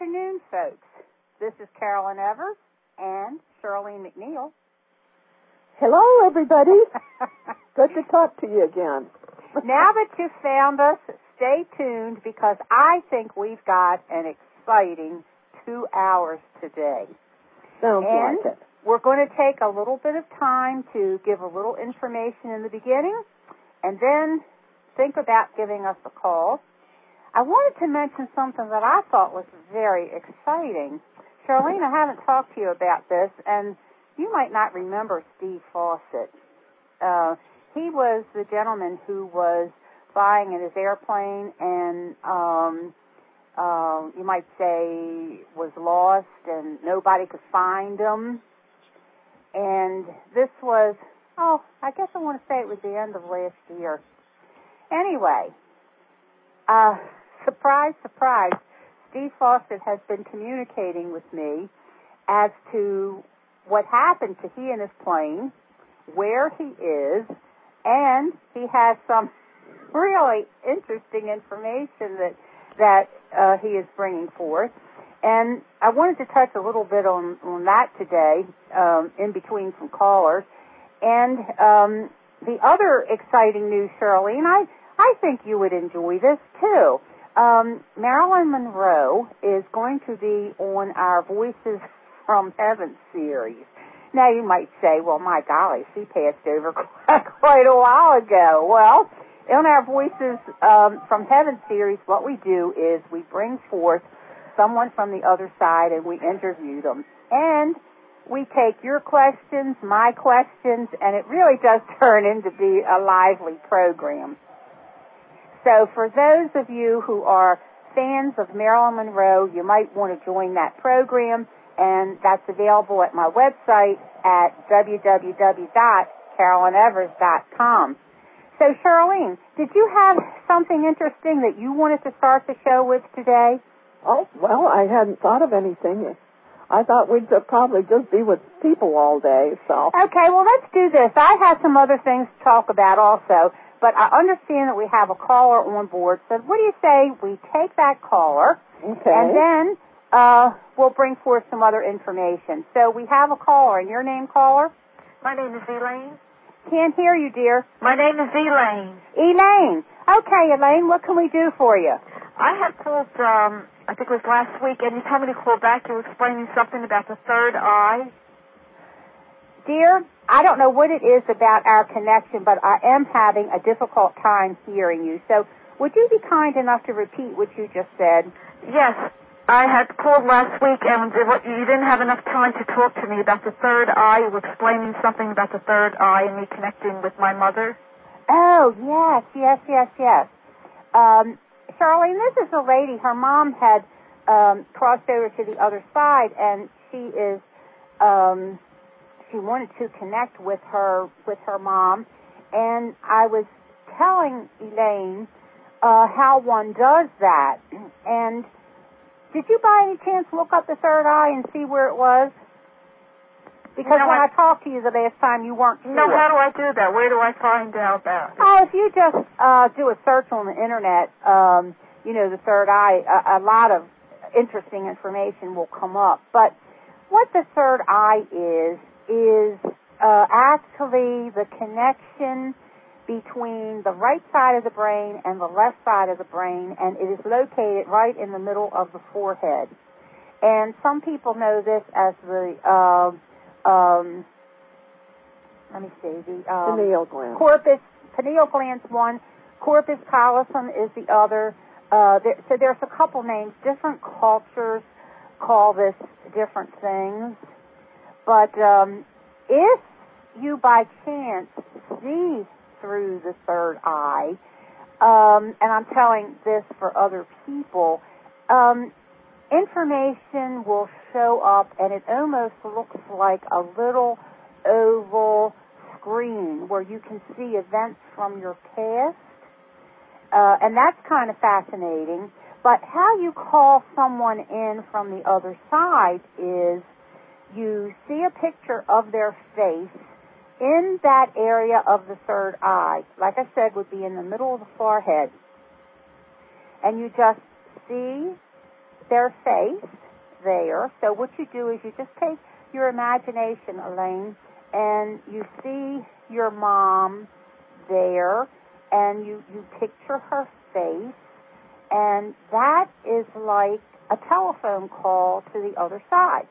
afternoon, folks. This is Carolyn Evers and Charlene McNeil. Hello, everybody. Good to talk to you again. Now that you've found us, stay tuned because I think we've got an exciting 2 hours today. Sounds and like it. We're going to take a little bit of time to give a little information in the beginning and then think about giving us a call. I wanted to mention something that I thought was very exciting. Charlene, I haven't talked to you about this, and you might not remember Steve Fawcett. He was the gentleman who was flying in his airplane and, you might say, was lost and nobody could find him. And this was, I guess I want to say it was the end of last year. Anyway, surprise, surprise, Steve Fawcett has been communicating with me as to what happened to he and his plane, where he is, and he has some really interesting information that he is bringing forth. And I wanted to touch a little bit on that today, in between some callers. And the other exciting news, Charlene, I think you would enjoy this too. Marilyn Monroe is going to be on our Voices from Heaven series. Now you might say, well, my golly, she passed over quite a while ago. Well, on our Voices from Heaven series, what we do is we bring forth someone from the other side and we interview them. And we take your questions, my questions, and it really does turn into be a lively program. So for those of you who are fans of Marilyn Monroe, you might want to join that program, and that's available at my website at www.carolynevers.com. So, Charlene, did you have something interesting that you wanted to start the show with today? Oh, well, I hadn't thought of anything. I thought we'd probably just be with people all day, so. Okay, well, let's do this. I have some other things to talk about also, but I understand that we have a caller on board, so what do you say we take that caller, okay, and then we'll bring forth some other information. So we have a caller, and your name, caller? My name is Elaine. Can't hear you, dear. My name is Elaine. Elaine. Okay, Elaine, what can we do for you? I had called, I think it was last week, and you told me to call back. You were explaining something about the third eye. Dear, I don't know what it is about our connection, but I am having a difficult time hearing you. So would you be kind enough to repeat what you just said? Yes. I had called last week, and you didn't have enough time to talk to me about the third eye. You were explaining something about the third eye and me connecting with my mother. Oh, yes. Charlene, this is a lady. Her mom had crossed over to the other side, and she wanted to connect with her mom. And I was telling Elaine how one does that. And did you by any chance look up the third eye and see where it was? Because when I talked to you the last time, you weren't sure. No, how do I do that? Where do I find out about it? Oh, if you just do a search on the Internet, the third eye, a lot of interesting information will come up. But what the third eye is actually the connection between the right side of the brain and the left side of the brain, and it is located right in the middle of the forehead. And some people know this as the pineal gland. Pineal gland's one, corpus callosum is the other. So there's a couple names. Different cultures call this different things. But if you by chance see through the third eye, and I'm telling this for other people, information will show up, and it almost looks like a little oval screen where you can see events from your past, and that's kind of fascinating. But how you call someone in from the other side is you see a picture of their face in that area of the third eye. Like I said, would be in the middle of the forehead. And you just see their face there. So what you do is you just take your imagination, Elaine, and you see your mom there, and you picture her face, and that is like a telephone call to the other side.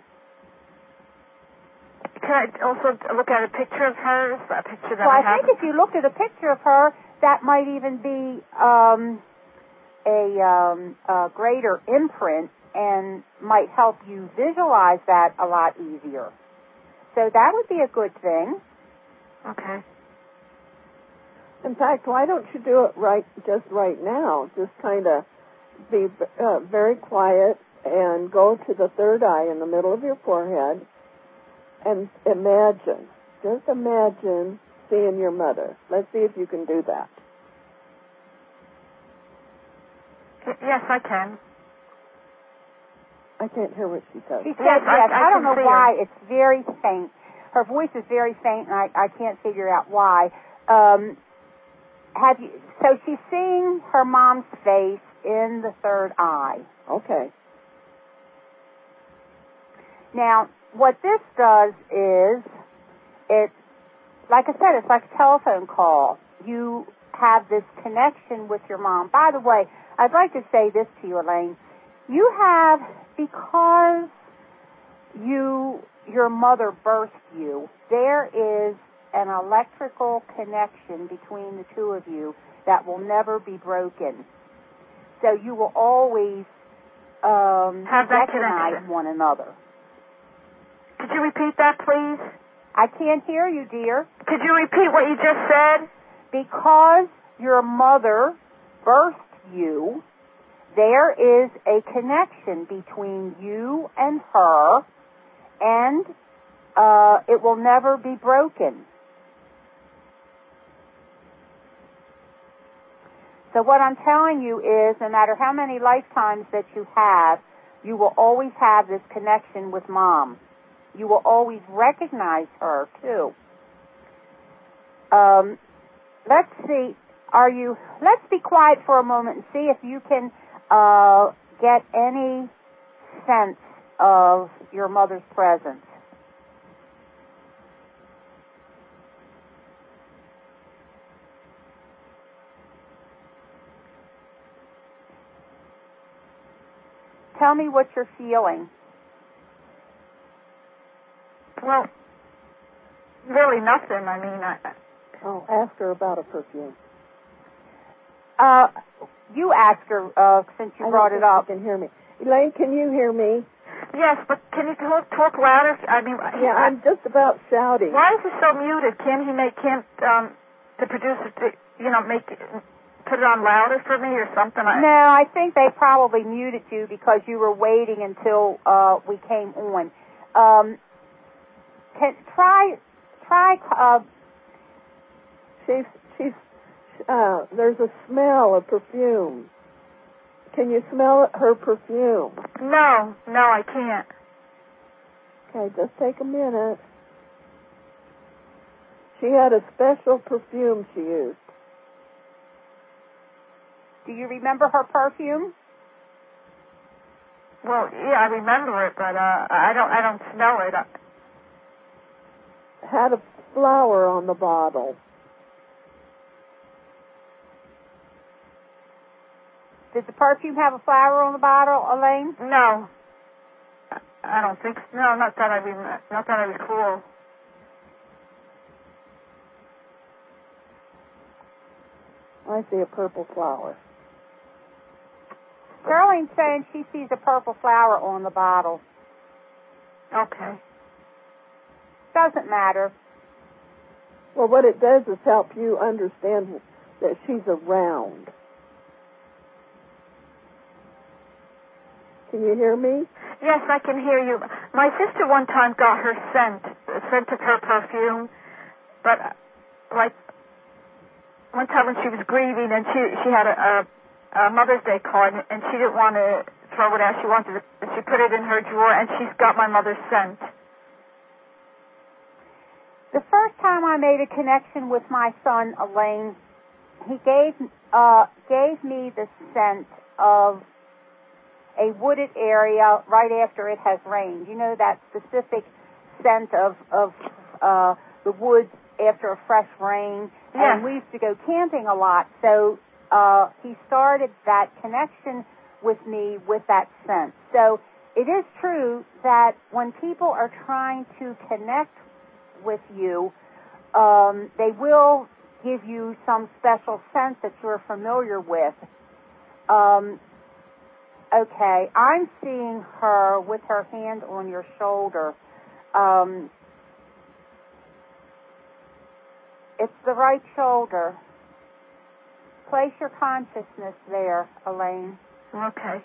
Can I also look at a picture of hers? A picture that I think if you looked at a picture of her, that might even be a greater imprint and might help you visualize that a lot easier. So that would be a good thing. Okay. In fact, why don't you do it right now? Just kind of be very quiet and go to the third eye in the middle of your forehead and just imagine seeing your mother. Let's see if you can do that. Yes, I can. I can't hear what she says. She said yes. I don't know why. It's very faint. Her voice is very faint, and I can't figure out why. So she's seeing her mom's face in the third eye. Okay. Now, what this does is, like I said, it's like a telephone call. You have this connection with your mom. By the way, I'd like to say this to you, Elaine. You have, because your mother birthed you, there is an electrical connection between the two of you that will never be broken. So you will always recognize one another. Could you repeat that, please? I can't hear you, dear. Could you repeat what you just said? Because your mother birthed you, there is a connection between you and her, and it will never be broken. So what I'm telling you is, no matter how many lifetimes that you have, you will always have this connection with Mom. You will always recognize her, too. Let's see. Let's be quiet for a moment and see if you can get any sense of your mother's presence. Tell me what you're feeling. Well, really nothing. I mean, Oh, ask her about a perfume. You ask her since you brought it up. She can hear me. Elaine, can you hear me? Yes, but can you talk louder? I mean, yeah, I'm just about shouting. Why is it so muted? Can't the producer, put it on louder for me or something? No, I think they probably muted you because you were waiting until we came on. There's a smell of perfume. Can you smell her perfume? No, I can't. Okay, just take a minute. She had a special perfume she used. Do you remember her perfume? Well, yeah, I remember it, but I don't smell it. Had a flower on the bottle. Did the perfume have a flower on the bottle, Elaine? No. I don't think so. No, not that I recall. I see a purple flower. Sterling's saying she sees a purple flower on the bottle. Okay. Doesn't matter. Well, what it does is help you understand that she's around. Can you hear me? Yes, I can hear you. My sister one time got her scent of her perfume, but like one time when she was grieving and she had a Mother's Day card and she didn't want to throw it out. She put it in her drawer and she's got my mother's scent. The first time I made a connection with my son, Elaine, he gave me the scent of a wooded area right after it has rained. You know that specific scent of the woods after a fresh rain. Yes. And we used to go camping a lot, so he started that connection with me with that scent. So it is true that when people are trying to connect with you, they will give you some special scent that you're familiar with. Okay, I'm seeing her with her hand on your shoulder. It's the right shoulder. Place your consciousness there, Elaine. Okay.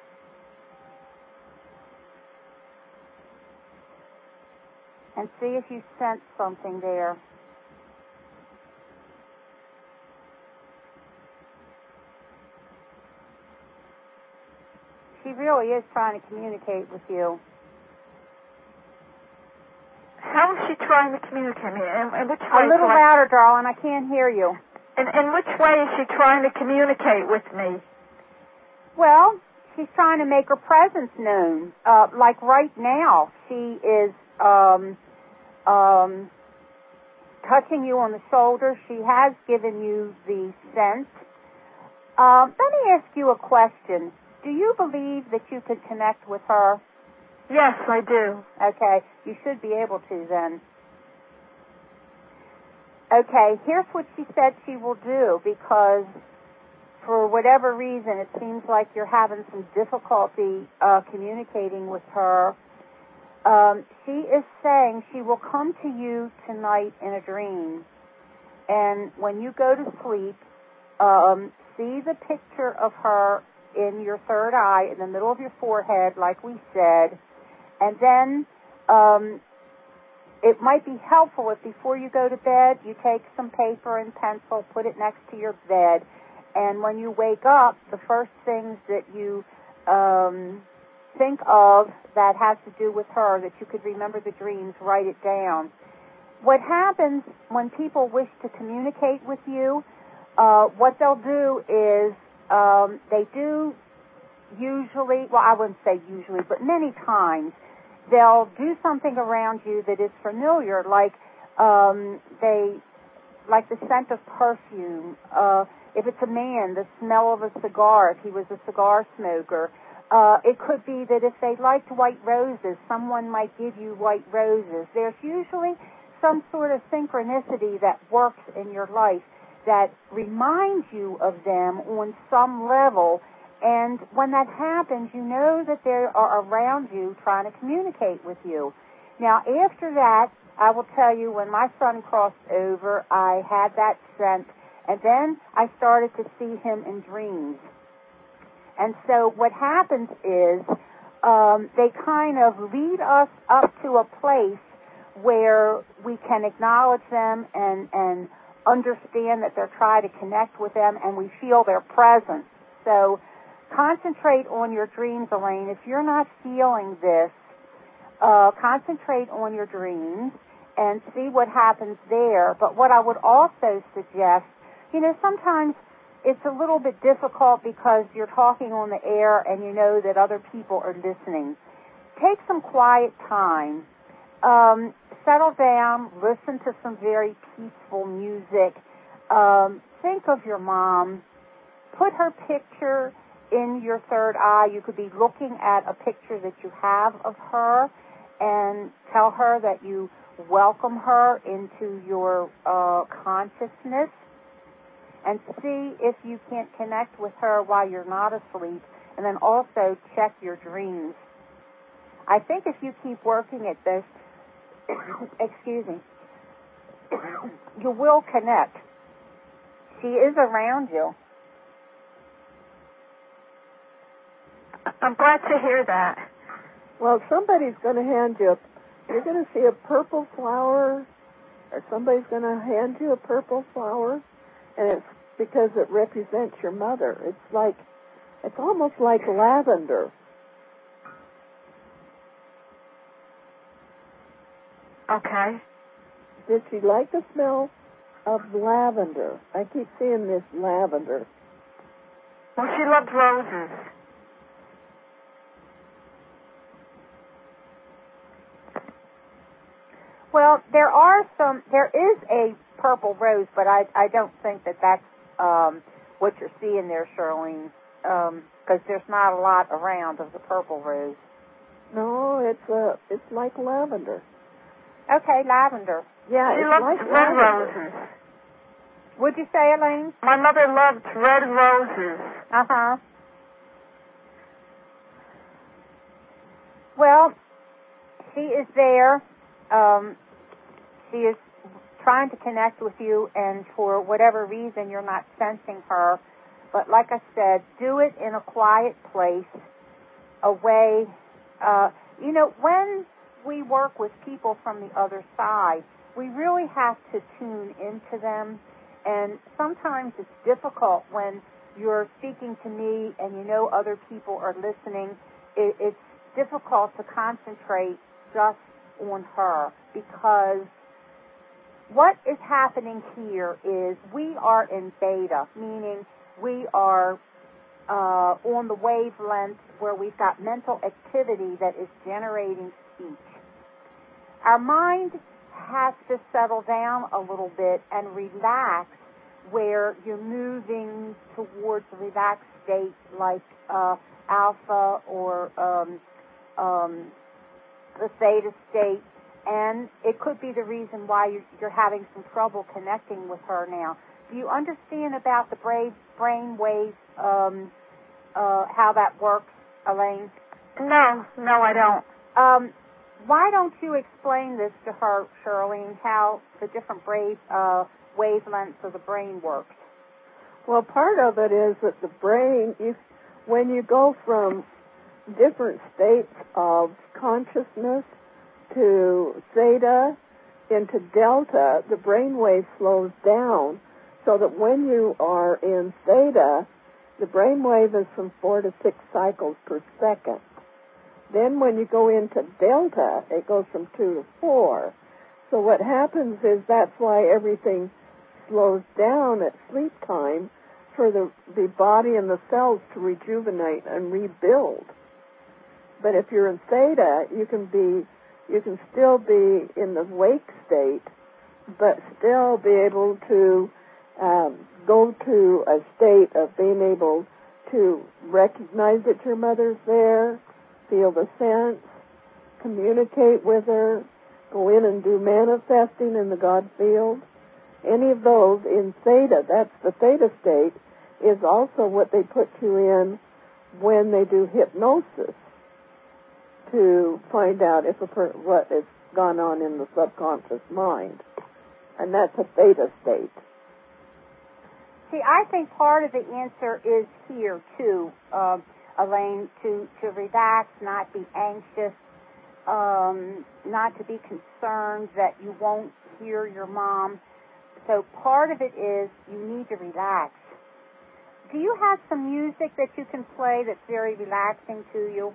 And see if you sense something there. She really is trying to communicate with you. How is she trying to communicate? In which way? A little louder, darling. I can't hear you. In which way is she trying to communicate with me? Well, she's trying to make her presence known. Like right now, she is touching you on the shoulder. She has given you the sense. Let me ask you a question. Do you believe that you could connect with her? Yes, I do. Okay, you should be able to then. Okay, here's what she said she will do, because for whatever reason it seems like you're having some difficulty communicating with her. She is saying she will come to you tonight in a dream. And when you go to sleep, see the picture of her in your third eye, in the middle of your forehead, like we said. And then it might be helpful if before you go to bed, you take some paper and pencil, put it next to your bed, and when you wake up, the first things that you think of that has to do with her, that you could remember the dreams, write it down. What happens when people wish to communicate with you, what they'll do is they do usually, well, I wouldn't say usually, but many times, they'll do something around you that is familiar, like like the scent of perfume. If it's a man, the smell of a cigar, if he was a cigar smoker. It could be that if they liked white roses, someone might give you white roses. There's usually some sort of synchronicity that works in your life that reminds you of them on some level. And when that happens, you know that they are around you trying to communicate with you. Now, after that, I will tell you, when my son crossed over, I had that sense, and then I started to see him in dreams. And so what happens is they kind of lead us up to a place where we can acknowledge them and understand that they're trying to connect with them, and we feel their presence. So concentrate on your dreams, Elaine. If you're not feeling this, concentrate on your dreams and see what happens there. But what I would also suggest, sometimes it's a little bit difficult because you're talking on the air and you know that other people are listening. Take some quiet time. Settle down. Listen to some very peaceful music. Think of your mom. Put her picture in your third eye. You could be looking at a picture that you have of her and tell her that you welcome her into your consciousness, and see if you can't connect with her while you're not asleep, and then also check your dreams. I think if you keep working at this, excuse me, you will connect. She is around you. I'm glad to hear that. Well, somebody's going to hand you, you're going to see a purple flower, or somebody's going to hand you a purple flower, and it's because it represents your mother. It's almost like lavender. Okay. Did she like the smell of lavender? I keep seeing this lavender. Well, she loved roses. Well, there is a purple rose, but I don't think that's what you're seeing there, Charlene, because there's not a lot around of the purple rose. No, it's like lavender. Okay, lavender. Yeah, She it's loves like red lavender. roses. Would you say, Elaine? My mother loved red roses. Uh-huh. Well, she is there. She is trying to connect with you, and for whatever reason, you're not sensing her. But like I said, do it in a quiet place, away. When we work with people from the other side, we really have to tune into them. And sometimes it's difficult when you're speaking to me and you know other people are listening. It's difficult to concentrate just on her, because what is happening here is we are in beta, meaning we are on the wavelength where we've got mental activity that is generating speech. Our mind has to settle down a little bit and relax, where you're moving towards a relaxed state like alpha or the theta state, and it could be the reason why you're having some trouble connecting with her now. Do you understand about the brain waves, how that works, Elaine? No, I don't. Why don't you explain this to her, Charlene, how the different wavelengths of the brain works? Well, part of it is that the brain, when you go from different states of consciousness to theta into delta, the brain wave slows down, so that when you are in theta, the brain wave is from 4 to 6 cycles per second. Then when you go into delta, it goes from 2 to 4. So what happens is that's why everything slows down at sleep time, for the body and the cells to rejuvenate and rebuild. But if you're in theta, you can still be in the wake state, but still be able to go to a state of being able to recognize that your mother's there, feel the sense, communicate with her, go in and do manifesting in the God field. Any of those in theta, that's the theta state, is also what they put you in when they do hypnosis to find out if what has gone on in the subconscious mind. And that's a theta state. See, I think part of the answer is here, too, Elaine, to relax, not be anxious, not to be concerned that you won't hear your mom. So part of it is you need to relax. Do you have some music that you can play that's very relaxing to you?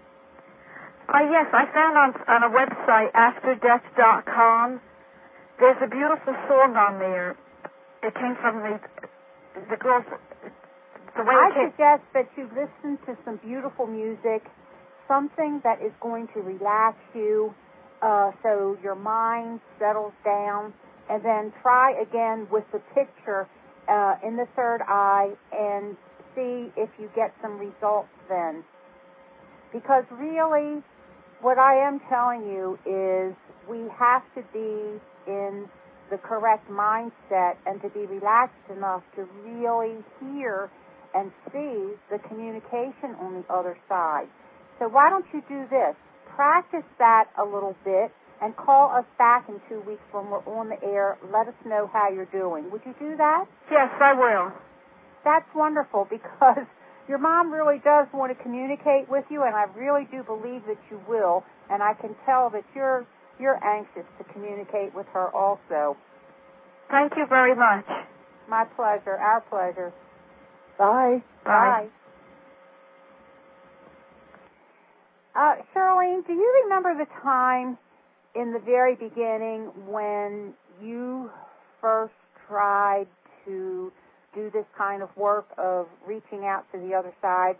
Yes, I found on a website, afterdeath.com, there's a beautiful song on there. It came from the girls, the way I suggest that you listen to some beautiful music, something that is going to relax you, so your mind settles down, and then try again with the picture in the third eye and see if you get some results then. Because really, what I am telling you is we have to be in the correct mindset and to be relaxed enough to really hear and see the communication on the other side. So why don't you do this? Practice that a little bit and call us back in 2 weeks when we're on the air. Let us know how you're doing. Would you do that? Yes, I will. That's wonderful, because your mom really does want to communicate with you, and I really do believe that you will, and I can tell that you're anxious to communicate with her also. Thank you very much. My pleasure. Our pleasure. Bye. Bye. Charlene, do you remember the time in the very beginning when you first tried to do this kind of work of reaching out to the other side?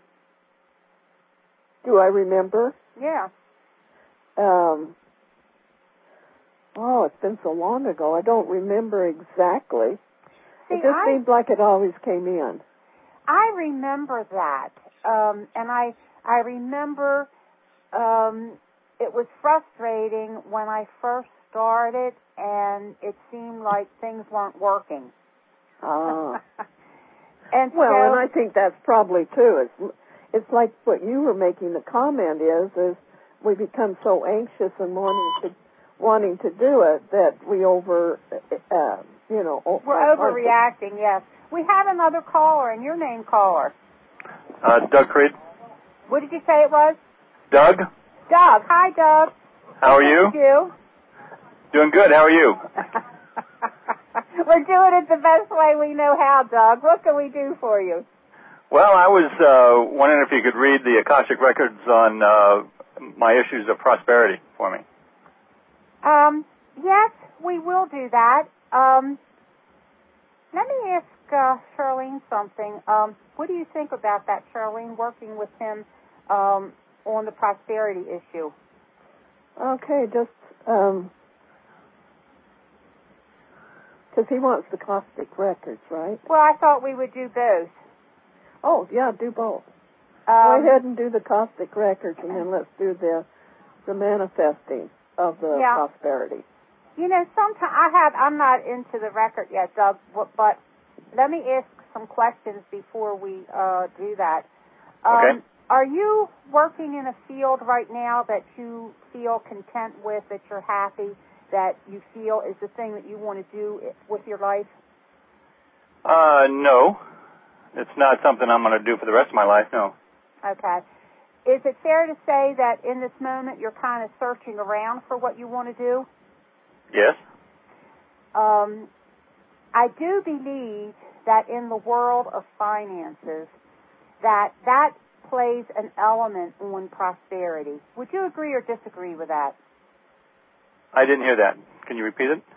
Do I remember? Yeah. Oh, it's been so long ago. I don't remember exactly. See, it just seemed like it always came in. I remember that, and I remember it was frustrating when I first started, and it seemed like things weren't working. Ah. And well, and I think that's probably too. It's like what you were making the comment is we become so anxious and wanting to do it that we we're overreacting. Yes, we have another caller, and your name, caller. Doug Creed. What did you say it was? Doug. Doug. Hi, Doug. How are you? You? Doing good. How are you? We're doing it the best way we know how, Doug. What can we do for you? Well, I was wondering if you could read the Akashic Records on my issues of prosperity for me. Yes, we will do that. Let me ask Charlene something. What do you think about that, Charlene, working with him on the prosperity issue? Okay, just because he wants the Cosmic Records, right? Well, I thought we would do both. Oh, yeah, do both. Go ahead and do the Cosmic Records, and then let's do the manifesting of the prosperity. You know, sometimes I'm not into the record yet, Doug, but let me ask some questions before we do that. Okay. Are you working in a field right now that you feel content with, that you're happy, that you feel is the thing that you want to do with your life? No. It's not something I'm going to do for the rest of my life, no. Okay. Is it fair to say that in this moment you're kind of searching around for what you want to do? Yes. I do believe that in the world of finances, that plays an element on prosperity. Would you agree or disagree with that? I didn't hear that. Can you repeat it?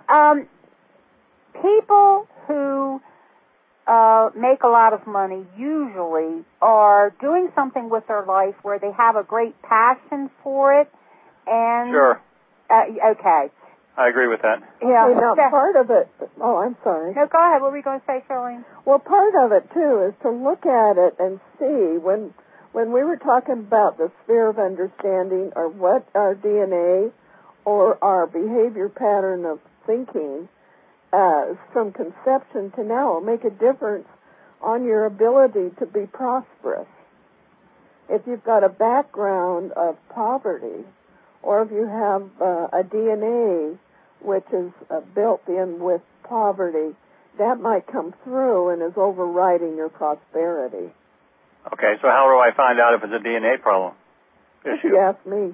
People who make a lot of money usually are doing something with their life where they have a great passion for it. And sure. Okay. I agree with that. Yeah. Hey, now, part of it... Oh, I'm sorry. No, go ahead. What were you going to say, Charlene? Well, part of it, too, is to look at it and see when we were talking about the sphere of understanding or what our DNA or our behavior pattern of thinking from conception to now will make a difference on your ability to be prosperous. If you've got a background of poverty, or if you have a DNA which is built in with poverty, that might come through and is overriding your prosperity. Okay, so how do I find out if it's a DNA problem? If you ask me.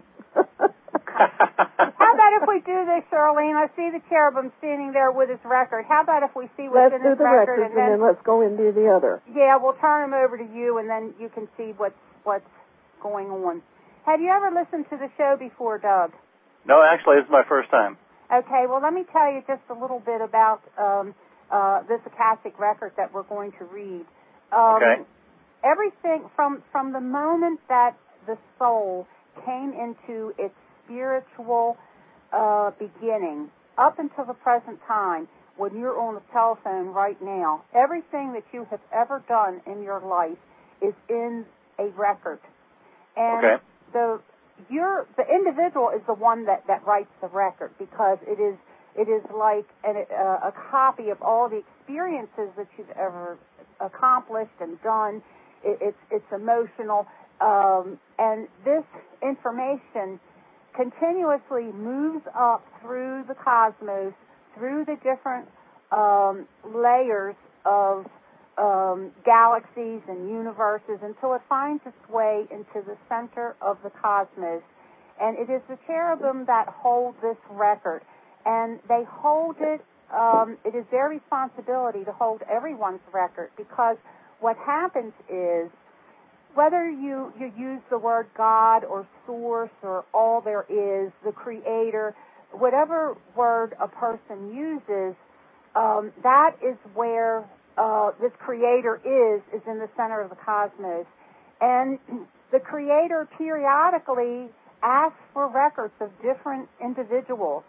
How about if we do this, Charlene? I see the cherubim standing there with his record. How about if we see what's in his record? Let's do the records and then let's go into the other. Yeah, we'll turn them over to you, and then you can see what's going on. Have you ever listened to the show before, Doug? No, actually, it's my first time. Okay, well, let me tell you just a little bit about this Akashic record that we're going to read. Okay. Everything from the moment that the soul came into its spiritual beginning up until the present time, when you're on the telephone right now, everything that you have ever done in your life is in a record. And okay. the individual is the one that writes the record, because it is like a copy of all the experiences that you've ever accomplished and done. It's emotional, and this information continuously moves up through the cosmos, through the different layers of galaxies and universes, until it finds its way into the center of the cosmos. And it is the cherubim that hold this record. And they hold it, it is their responsibility to hold everyone's record, because what happens is, whether you use the word God or source or all there is, the creator, whatever word a person uses, that is where this creator is in the center of the cosmos. And the creator periodically asks for records of different individuals.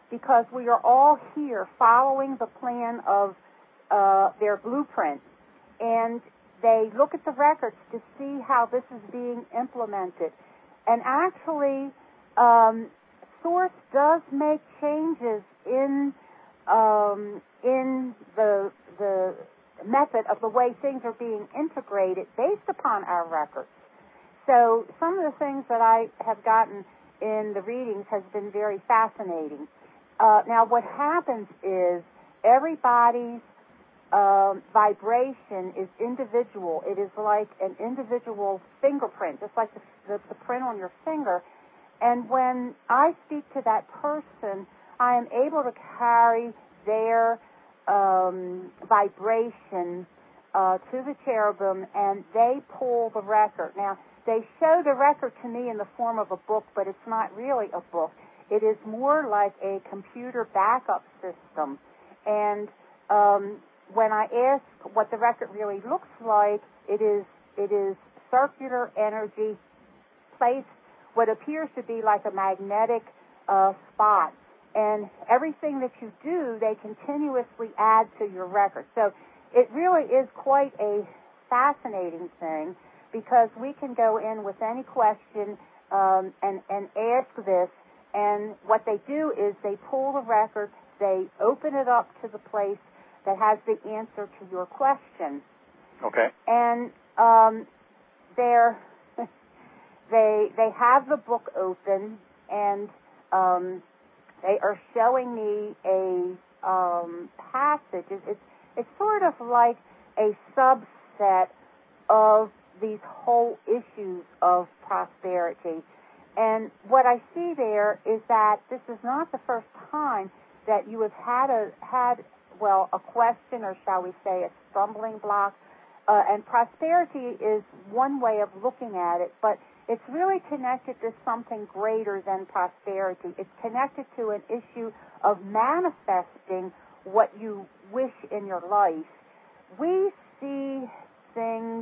because we are all here following the plan of their blueprint. And they look at the records to see how this is being implemented. And actually, Source does make changes in the method of the way things are being integrated based upon our records. So some of the things that I have gotten in the readings has been very fascinating. Now, what happens is everybody's vibration is individual. It is like an individual fingerprint, just like the print on your finger. And when I speak to that person, I am able to carry their vibration to the cherubim, and they pull the record. Now, they show the record to me in the form of a book, but it's not really a book. It is more like a computer backup system. And when I ask what the record really looks like, it is circular energy placed what appears to be like a magnetic spot. And everything that you do, they continuously add to your record. So it really is quite a fascinating thing, because we can go in with any question and ask this, and what they do is they pull the record, they open it up to the place that has the answer to your question. Okay. And they have the book open, and they are showing me a passage. It's sort of like a subset of these whole issues of prosperity. And what I see there is that this is not the first time that you have had a question, or shall we say a stumbling block. And prosperity is one way of looking at it, but it's really connected to something greater than prosperity. It's connected to an issue of manifesting what you wish in your life. We see things,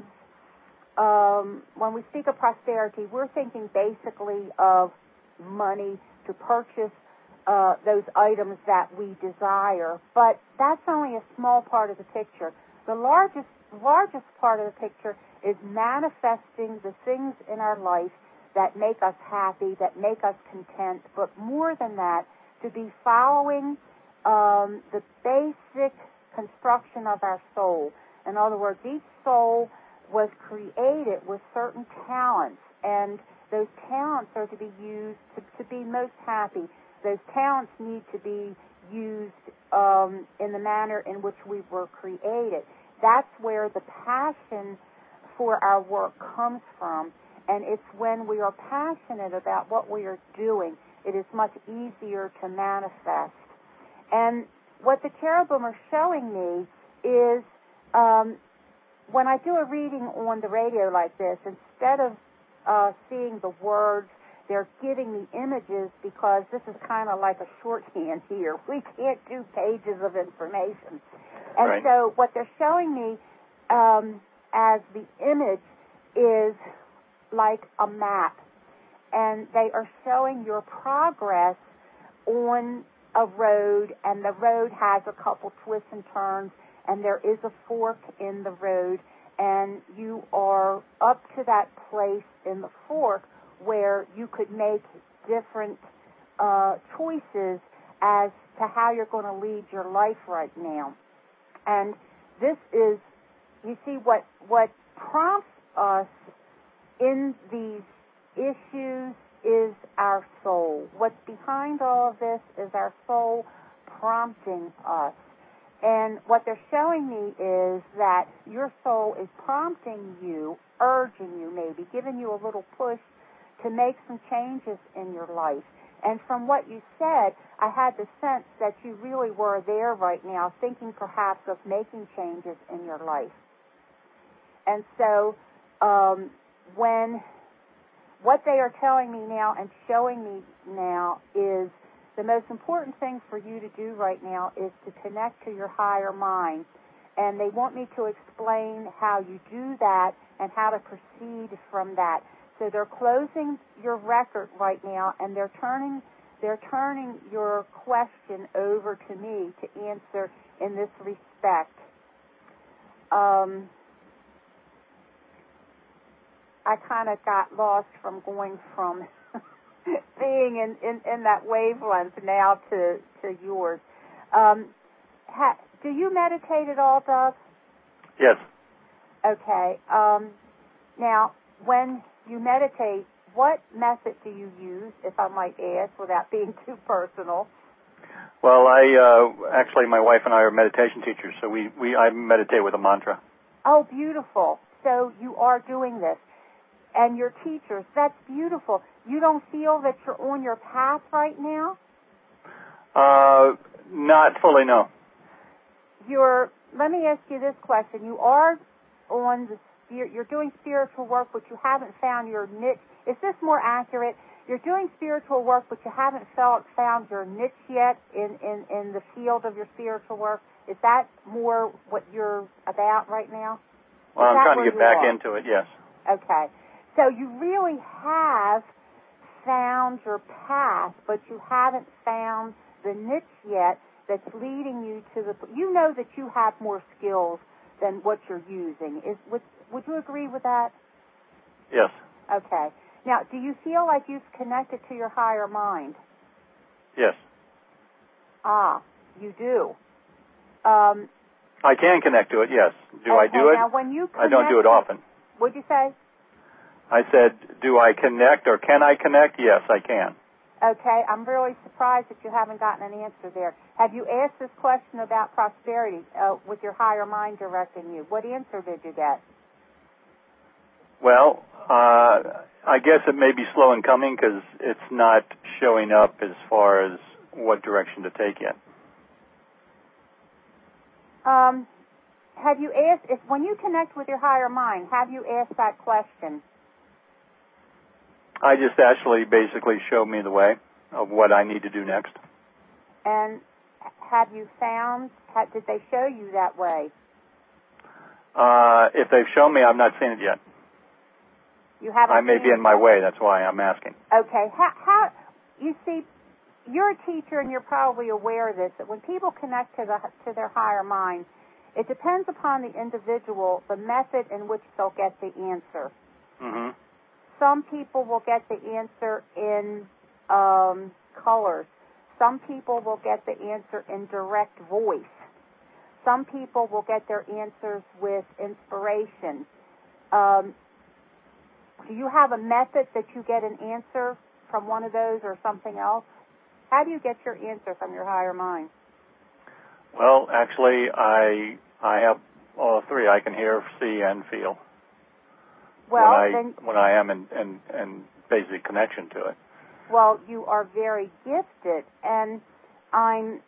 when we speak of prosperity, we're thinking basically of money to purchase those items that we desire, but that's only a small part of the picture. The largest part of the picture is manifesting the things in our life that make us happy, that make us content, but more than that, to be following the basic construction of our soul. In other words, each soul was created with certain talents, and those talents are to be used to be most happy. Those talents need to be used in the manner in which we were created. That's where the passion for our work comes from, and it's when we are passionate about what we are doing, it is much easier to manifest. And what the cherubim are showing me is when I do a reading on the radio like this, instead of seeing the words, they're giving me images, because this is kind of like a shorthand here. We can't do pages of information. And right. So what they're showing me as the image is like a map. And they are showing your progress on a road, and the road has a couple twists and turns, and there is a fork in the road, and you are up to that place in the fork where you could make different choices as to how you're going to lead your life right now. And this is, you see, what prompts us in these issues is our soul. What's behind all of this is our soul prompting us. And what they're showing me is that your soul is prompting you, urging you maybe, giving you a little push to make some changes in your life. And from what you said, I had the sense that you really were there right now, thinking perhaps of making changes in your life. And so what they are telling me now and showing me now is the most important thing for you to do right now is to connect to your higher mind. And they want me to explain how you do that and how to proceed from that. So they're closing your record right now, and they're they're turning your question over to me to answer in this respect. I kind of got lost from going from being in that wavelength now to yours. Do you meditate at all, Doug? Yes. Okay. Now, when you meditate, what method do you use, if I might ask, without being too personal? Well, actually, my wife and I are meditation teachers, so I meditate with a mantra. Oh, beautiful. So you are doing this. And your teachers, that's beautiful. You don't feel that you're on your path right now? Not fully, no. Let me ask you this question. You are you're doing spiritual work, but you haven't found your niche. Is this more accurate? You're doing spiritual work, but you haven't found your niche yet in the field of your spiritual work. Is that more what you're about right now? Well, I'm trying to get back into it, yes. Okay. So you really have found your path, but you haven't found the niche yet that's leading you to you know that you have more skills than what you're using. Would you agree with that? Yes. Okay. Now, do you feel like you've connected to your higher mind? Yes. Ah, you do. I can connect to it, yes. Do I do it? Now, when you I don't do it often. What'd you say? I said, do I connect or can I connect? Yes, I can. Okay, I'm really surprised that you haven't gotten an answer there. Have you asked this question about prosperity with your higher mind directing you? What answer did you get? Well, I guess it may be slow in coming because it's not showing up as far as what direction to take yet. Have you asked, when you connect with your higher mind, have you asked that question? I just actually basically showed me the way of what I need to do next. And have you found, did they show you that way? If they've shown me, I've not seen it yet. You haven't I may be in my way, that's why I'm asking. Okay. How you see, you're a teacher and you're probably aware of this, that when people connect to their higher mind, it depends upon the individual, the method in which they'll get the answer. Mm-hmm. Some people will get the answer in colors. Some people will get the answer in direct voice. Some people will get their answers with inspiration. Do you have a method that you get an answer from one of those or something else? How do you get your answer from your higher mind? Well, actually, I have all three. I can hear, see, and feel. Well, when I am in basic connection to it. Well, you are very gifted, and I'm.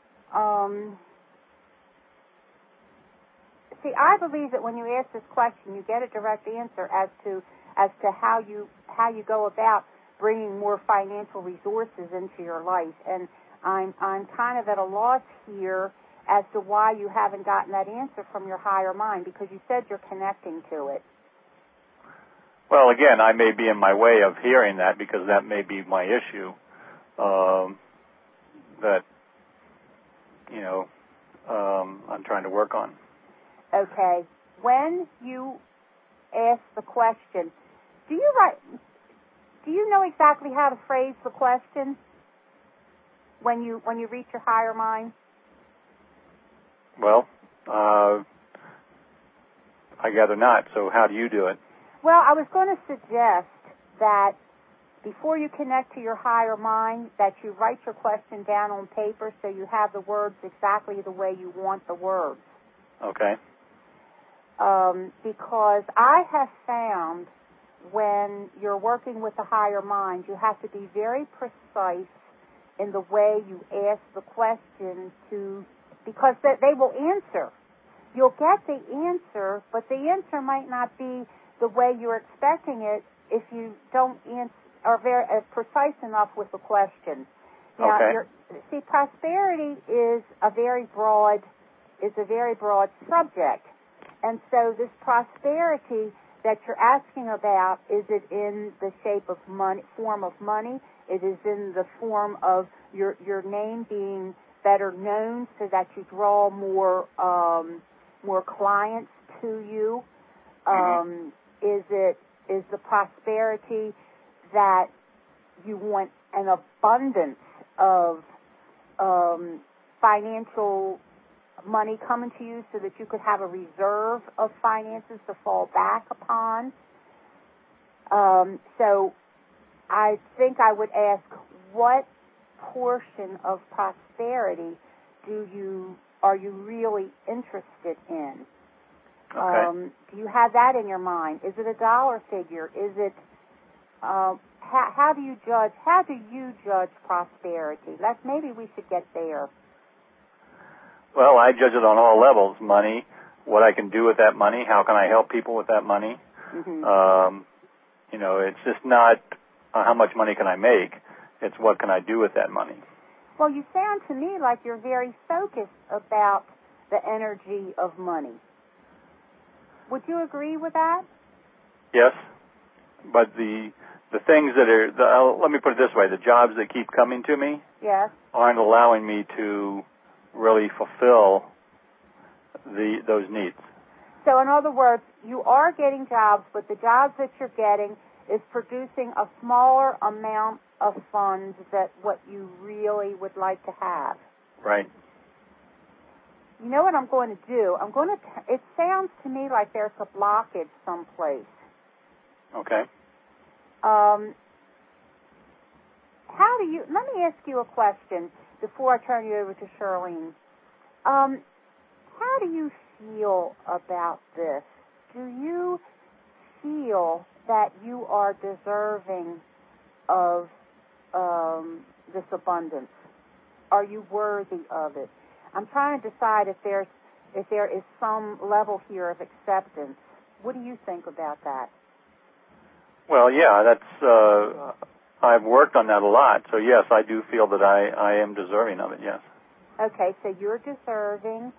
See, I believe that when you ask this question, you get a direct answer as to how you go about bringing more financial resources into your life, and I'm kind of at a loss here as to why you haven't gotten that answer from your higher mind, because you said you're connecting to it. Well, again, I may be in my way of hearing that because that may be my issue. That I'm trying to work on. Okay. When you ask the question, do you know exactly how to phrase the question when you reach your higher mind? Well, I gather not. So how do you do it? Well, I was going to suggest that before you connect to your higher mind, that you write your question down on paper so you have the words exactly the way you want the words. Okay. Because I have found when you're working with the higher mind, you have to be very precise in the way you ask the question because they will answer. You'll get the answer, but the answer might not be the way you're expecting it if you don't are very precise enough with the question. Now, okay. Prosperity is a very broad subject, and so this prosperity that you're asking about, is it in the shape of money, form of money? It is in the form of your name being better known so that you draw more clients to you? Is the prosperity that you want an abundance of financial money coming to you so that you could have a reserve of finances to fall back upon? So I think I would ask, what portion of prosperity are you really interested in? Okay. Do you have that in your mind? Is it a dollar figure? Is it how do you judge prosperity? Maybe we should get there. Well, I judge it on all levels: money, what I can do with that money, how can I help people with that money. Mm-hmm. It's just not how much money can I make. It's what can I do with that money. Well, you sound to me like you're very focused about the energy of money. Would you agree with that? Yes, but the things that are, let me put it this way, the jobs that keep coming to me Yes. aren't allowing me to really fulfill those needs. So in other words, you are getting jobs, but the jobs that you're getting is producing a smaller amount of funds than what you really would like to have. Right. You know what I'm going to do? It sounds to me like there's a blockage someplace. Okay. Let me ask you a question before I turn you over to Charlene. How do you feel about this? Do you feel that you are deserving of this abundance? Are you worthy of it? I'm trying to decide if there is some level here of acceptance. What do you think about that? Well, yeah, that's I've worked on that a lot. So yes, I do feel that I am deserving of it. Yes. Okay, so you're deserving.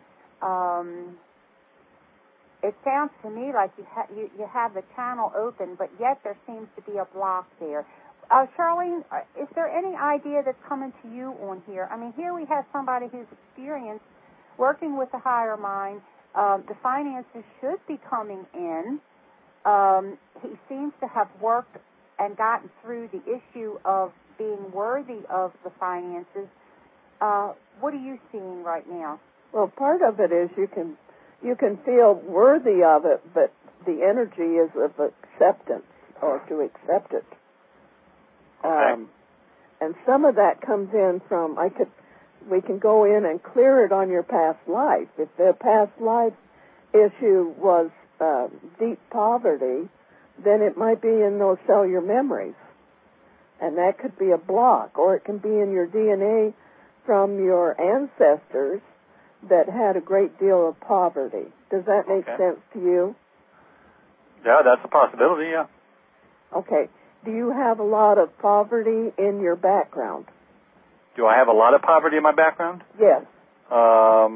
It sounds to me like you have the channel open, but yet there seems to be a block there. Charlene, is there any idea that's coming to you on here? I mean, here we have somebody who's experienced working with the higher mind. The finances should be coming in. He seems to have worked and gotten through the issue of being worthy of the finances. What are you seeing right now? Well, part of it is you can feel worthy of it, but the energy is of acceptance or to accept it. Okay. And some of that comes in from we can go in and clear it on your past life. If the past life issue was deep poverty, then it might be in those cellular memories, and that could be a block, or it can be in your DNA from your ancestors that had a great deal of poverty. Does that make sense to you? Yeah, that's a possibility, yeah. Okay. Do you have a lot of poverty in your background? Do I have a lot of poverty in my background? Yes. I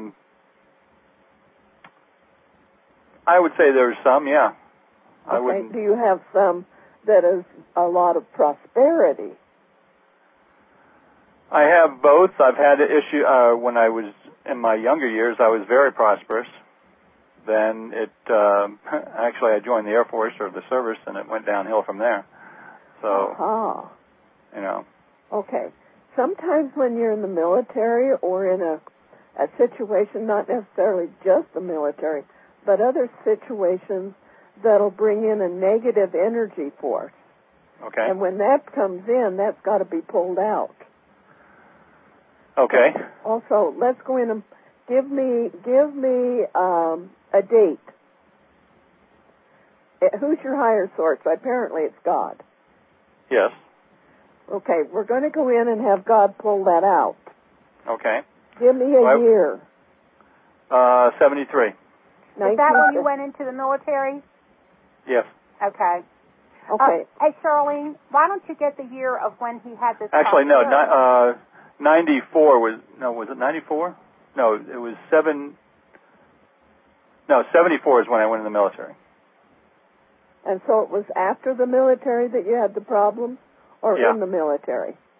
would say there's some, yeah. I wouldn't. Do you have some that is a lot of prosperity? I have both. I've had an issue when I was in my younger years. I was very prosperous. Then actually I joined the Air Force or the service, and it went downhill from there. So, Okay. Sometimes when you're in the military or in a situation, not necessarily just the military, but other situations that'll bring in a negative energy force. Okay. And when that comes in, that's got to be pulled out. Okay. Also, let's go in and give me a date. Who's your higher source? Apparently it's God. Yes. Okay, we're going to go in and have God pull that out. Okay. Give me a year. 73. Is that when you went into the military? Yes. Okay. Okay. Hey, Charlene, why don't you get the year of when he had this? Actually, no. 94 was it 94? No, it was 74 is when I went in the military. And so it was after the military that you had the problem, or in the military?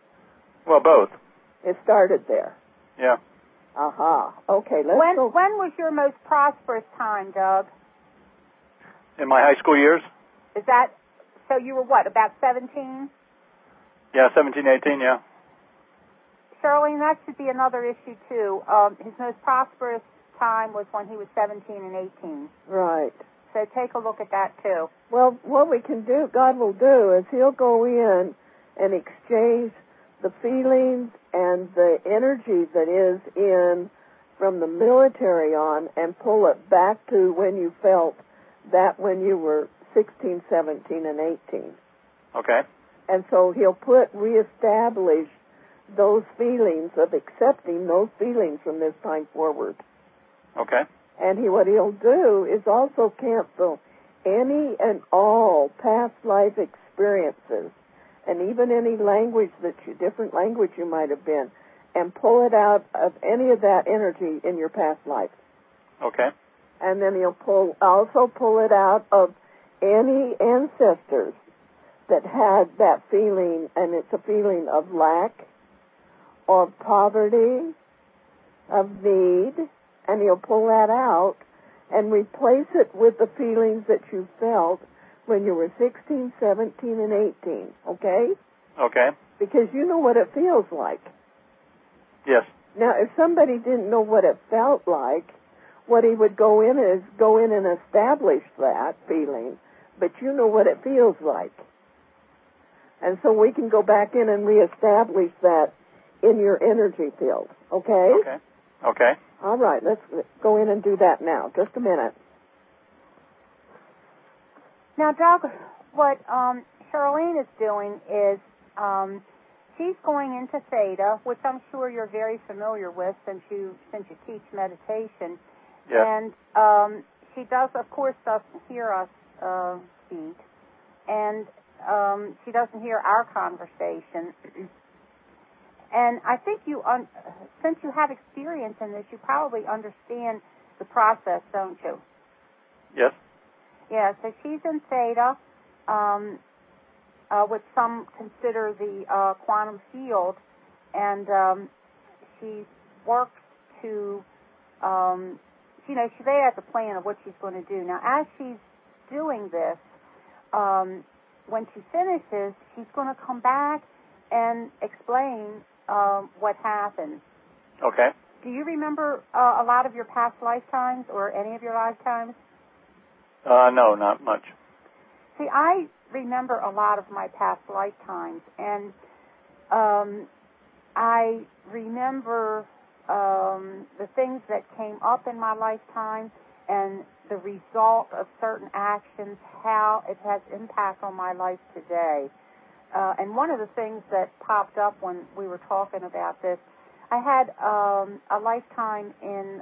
Well, both. It started there. Yeah. Aha. Okay, let's go. When was your most prosperous time, Doug? In my high school years? Is that, so you were what, about 17? Yeah, 17, 18, yeah. Charlene, that should be another issue, too. His most prosperous time was when he was 17 and 18. Right. So take a look at that, too. Well, what we can do, God will do, is He'll go in and exchange the feelings and the energy that is in from the military on and pull it back to when you felt that when you were 16, 17, and 18. Okay. And so He'll reestablish those feelings of accepting those feelings from this time forward. Okay. And what He'll do is also cancel any and all past life experiences and even any different language you might have been, and pull it out of any of that energy in your past life. Okay. And then He'll also pull it out of any ancestors that had that feeling, and it's a feeling of lack, of poverty, of need, and He'll pull that out and replace it with the feelings that you felt when you were 16, 17, and 18, okay? Okay. Because you know what it feels like. Yes. Now, if somebody didn't know what it felt like, what he would go in and establish that feeling, but you know what it feels like. And so we can go back in and reestablish that in your energy field, okay? Okay. Okay. All right, let's go in and do that now. Just a minute. Now, Doug, what Charlene is doing is she's going into Theta, which I'm sure you're very familiar with since you teach meditation. Yes. And she of course, doesn't hear us speak, and she doesn't hear our conversation. And I think since you have experience in this, you probably understand the process, don't you? Yes. Yeah, so she's in Theta, which some consider the quantum field, and she works to, they has a plan of what she's going to do. Now, as she's doing this, when she finishes, she's going to come back and explain what happened. Okay. Do you remember a lot of your past lifetimes or any of your lifetimes? No, not much. See, I remember a lot of my past lifetimes, and I remember the things that came up in my lifetime and the result of certain actions, how it has impact on my life today. And one of the things that popped up when we were talking about this, I had a lifetime in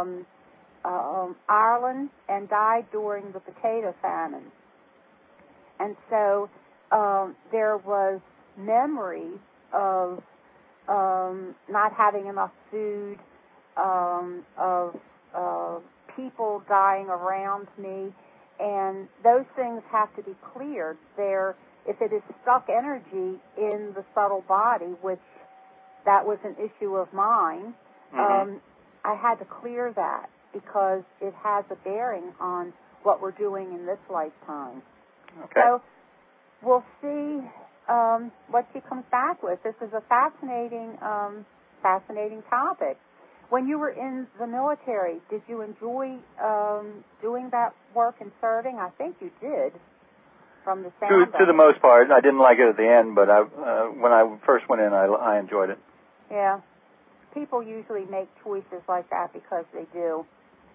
Ireland and died during the potato famine. And so there was memories of not having enough food, of people dying around me, and those things have to be cleared. If it is stuck energy in the subtle body, which that was an issue of mine, I had to clear that because it has a bearing on what we're doing in this lifetime. Okay. So we'll see what she comes back with. This is a fascinating topic. When you were in the military, did you enjoy doing that work and serving? I think you did, from the sound To the most part. I didn't like it at the end, but when I first went in, I enjoyed it. Yeah. People usually make choices like that because they do.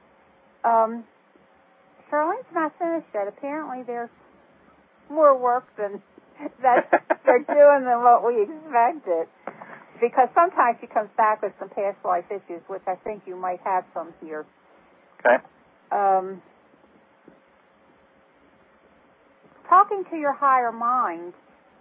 Charlene's not finished yet. Apparently there's more work than that they're doing than what we expected. Because sometimes she comes back with some past life issues, which I think you might have some here. Okay. Talking to your higher mind,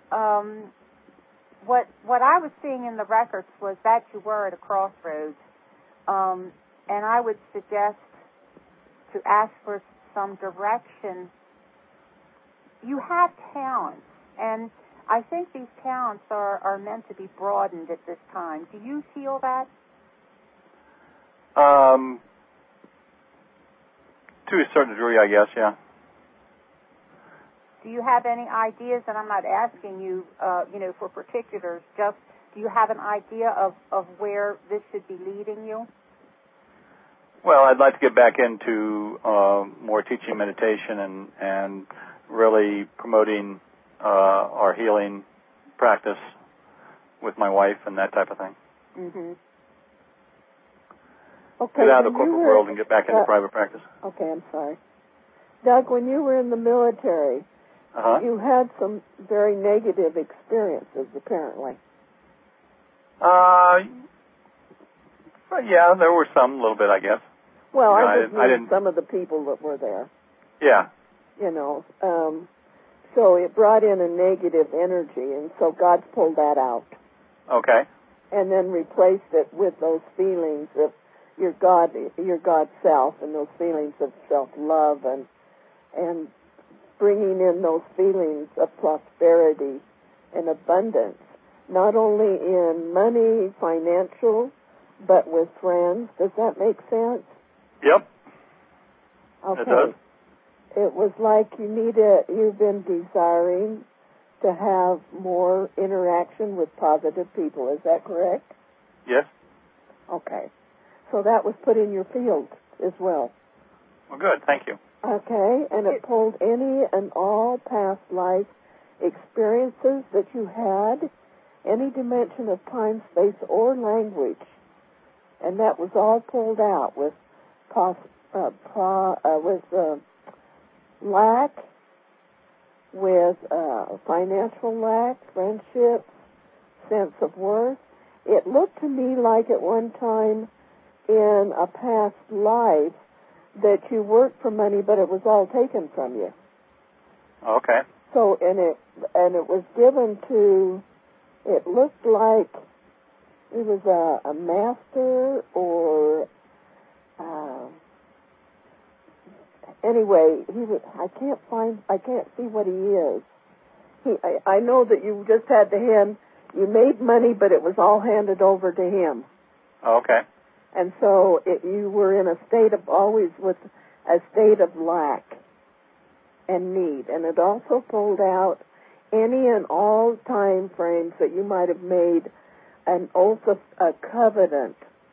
what I was seeing in the records was that you were at a crossroads, and I would suggest to ask for some direction. You have talents, and I think these talents are meant to be broadened at this time. Do you feel that? To a certain degree, I guess, yeah. Do you have any ideas? And I'm not asking you, for particulars. Just do you have an idea of where this should be leading you? Well, I'd like to get back into more teaching meditation and really promoting our healing practice with my wife and that type of thing. Mm-hmm. Okay, get out of the corporate world and get back into private practice. Okay, I'm sorry. Doug, when you were in the military, you had some very negative experiences, apparently. Yeah, there were some, a little bit, I guess. Well, I didn't. Some of the people that were there. Yeah. So it brought in a negative energy, and so God's pulled that out. Okay. And then replaced it with those feelings of your God self, and those feelings of self-love, and bringing in those feelings of prosperity and abundance, not only in money, financial, but with friends. Does that make sense? Yep. Okay. It does. It was like you've been desiring to have more interaction with positive people. Is that correct? Yes. Okay. So that was put in your field as well. Well, good. Thank you. Okay. And it pulled any and all past life experiences that you had, any dimension of time, space, or language. And that was all pulled out with lack, with financial lack, friendships, sense of worth. It looked to me like at one time in a past life that you worked for money, but it was all taken from you. Okay. So, and it was given to, it looked like he was a master or, anyway, I can't see what he is. I know that you just had you made money, but it was all handed over to him. Okay. And so you were in always with a state of lack and need. And it also pulled out any and all time frames that you might have made an oath of a covenant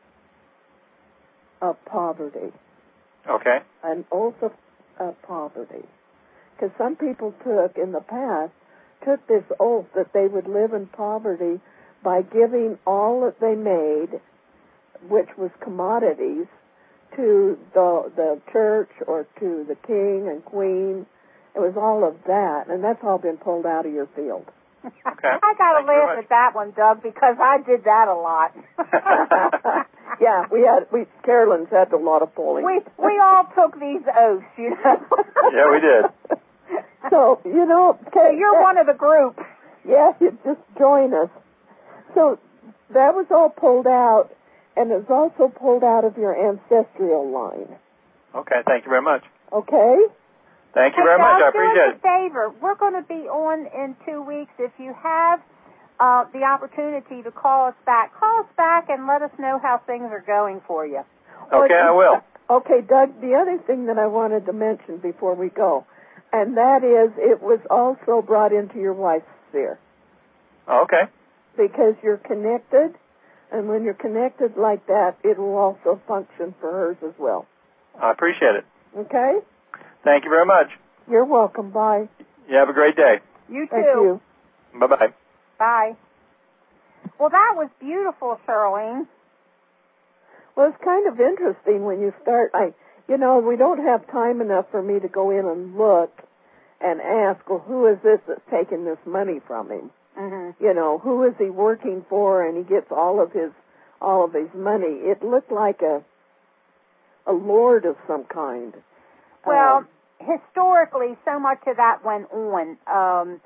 of poverty. Okay. An oath of poverty. Because some people in the past, took this oath that they would live in poverty by giving all that they made, which was commodities, to the church or to the king and queen. It was all of that, and that's all been pulled out of your field. Okay. I got to laugh at that one, Doug, because I did that a lot. Yeah, Carolyn's had a lot of pulling. We all took these oaths, Yeah, we did. So, you're one of the group. Yeah, you just join us. So that was all pulled out, and it was also pulled out of your ancestral line. Okay, thank you very much. Okay? Thank you very much. I appreciate it. Do us a favor. We're going to be on in 2 weeks. If you have the opportunity to call us back and let us know how things are going for you. Okay, I will. Okay, Doug, the other thing that I wanted to mention before we go, and that is it was also brought into your wife's sphere. Okay. Because you're connected, and when you're connected like that, it will also function for hers as well. I appreciate it. Okay? Thank you very much. You're welcome. Bye. You have a great day. You too. Thank you. Bye-bye. Bye. Well, that was beautiful, Charlene. Well, it's kind of interesting when you start. We don't have time enough for me to go in and look and ask, well, who is this that's taking this money from him? Mm-hmm. Who is he working for? And he gets all of his money. It looked like a lord of some kind. Well, historically, so much of that went on.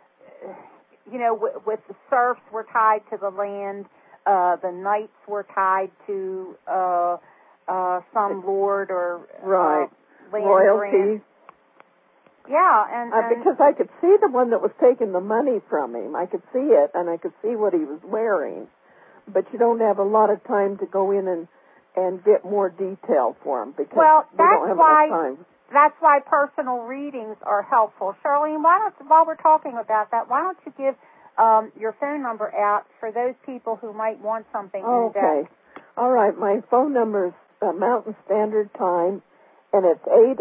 With the serfs were tied to the land. The knights were tied to some lord or right land royalty. Yeah, and because I could see the one that was taking the money from him. I could see it, and I could see what he was wearing. But you don't have a lot of time to go in and get more detail for him because we don't have enough time. That's why personal readings are helpful. Charlene, while we're talking about that, why don't you give your phone number out for those people who might want something in depth? Okay. All right. My phone number is Mountain Standard Time, and it's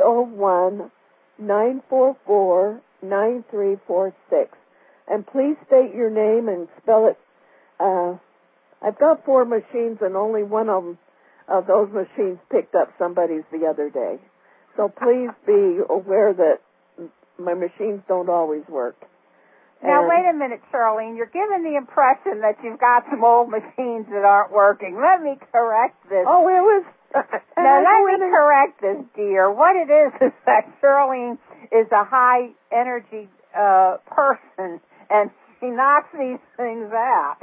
801-944-9346. And please state your name and spell it. I've got 4 machines, and only one of those machines picked up somebody's the other day. So please be aware that my machines don't always work. Now, wait a minute, Charlene. You're giving the impression that you've got some old machines that aren't working. Let me correct this. Oh, it was... Now, let me correct this, dear. What it is that Charlene is a high-energy person, and she knocks these things out.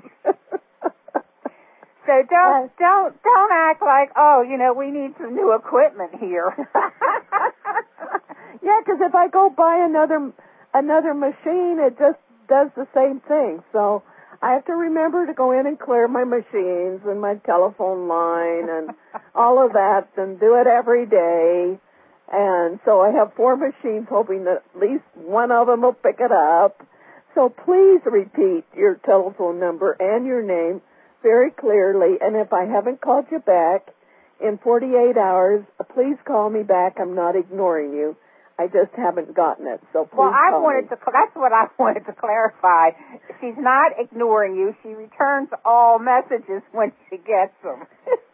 So don't act like, we need some new equipment here. Yeah, because if I go buy another machine, it just does the same thing. So I have to remember to go in and clear my machines and my telephone line and all of that, and do it every day. And so I have 4 machines, hoping that at least one of them will pick it up. So please repeat your telephone number and your name very clearly, and if I haven't called you back in 48 hours, please call me back. I'm not ignoring you. I just haven't gotten it, so please call me. That's what I wanted to clarify. She's not ignoring you. She returns all messages when she gets them.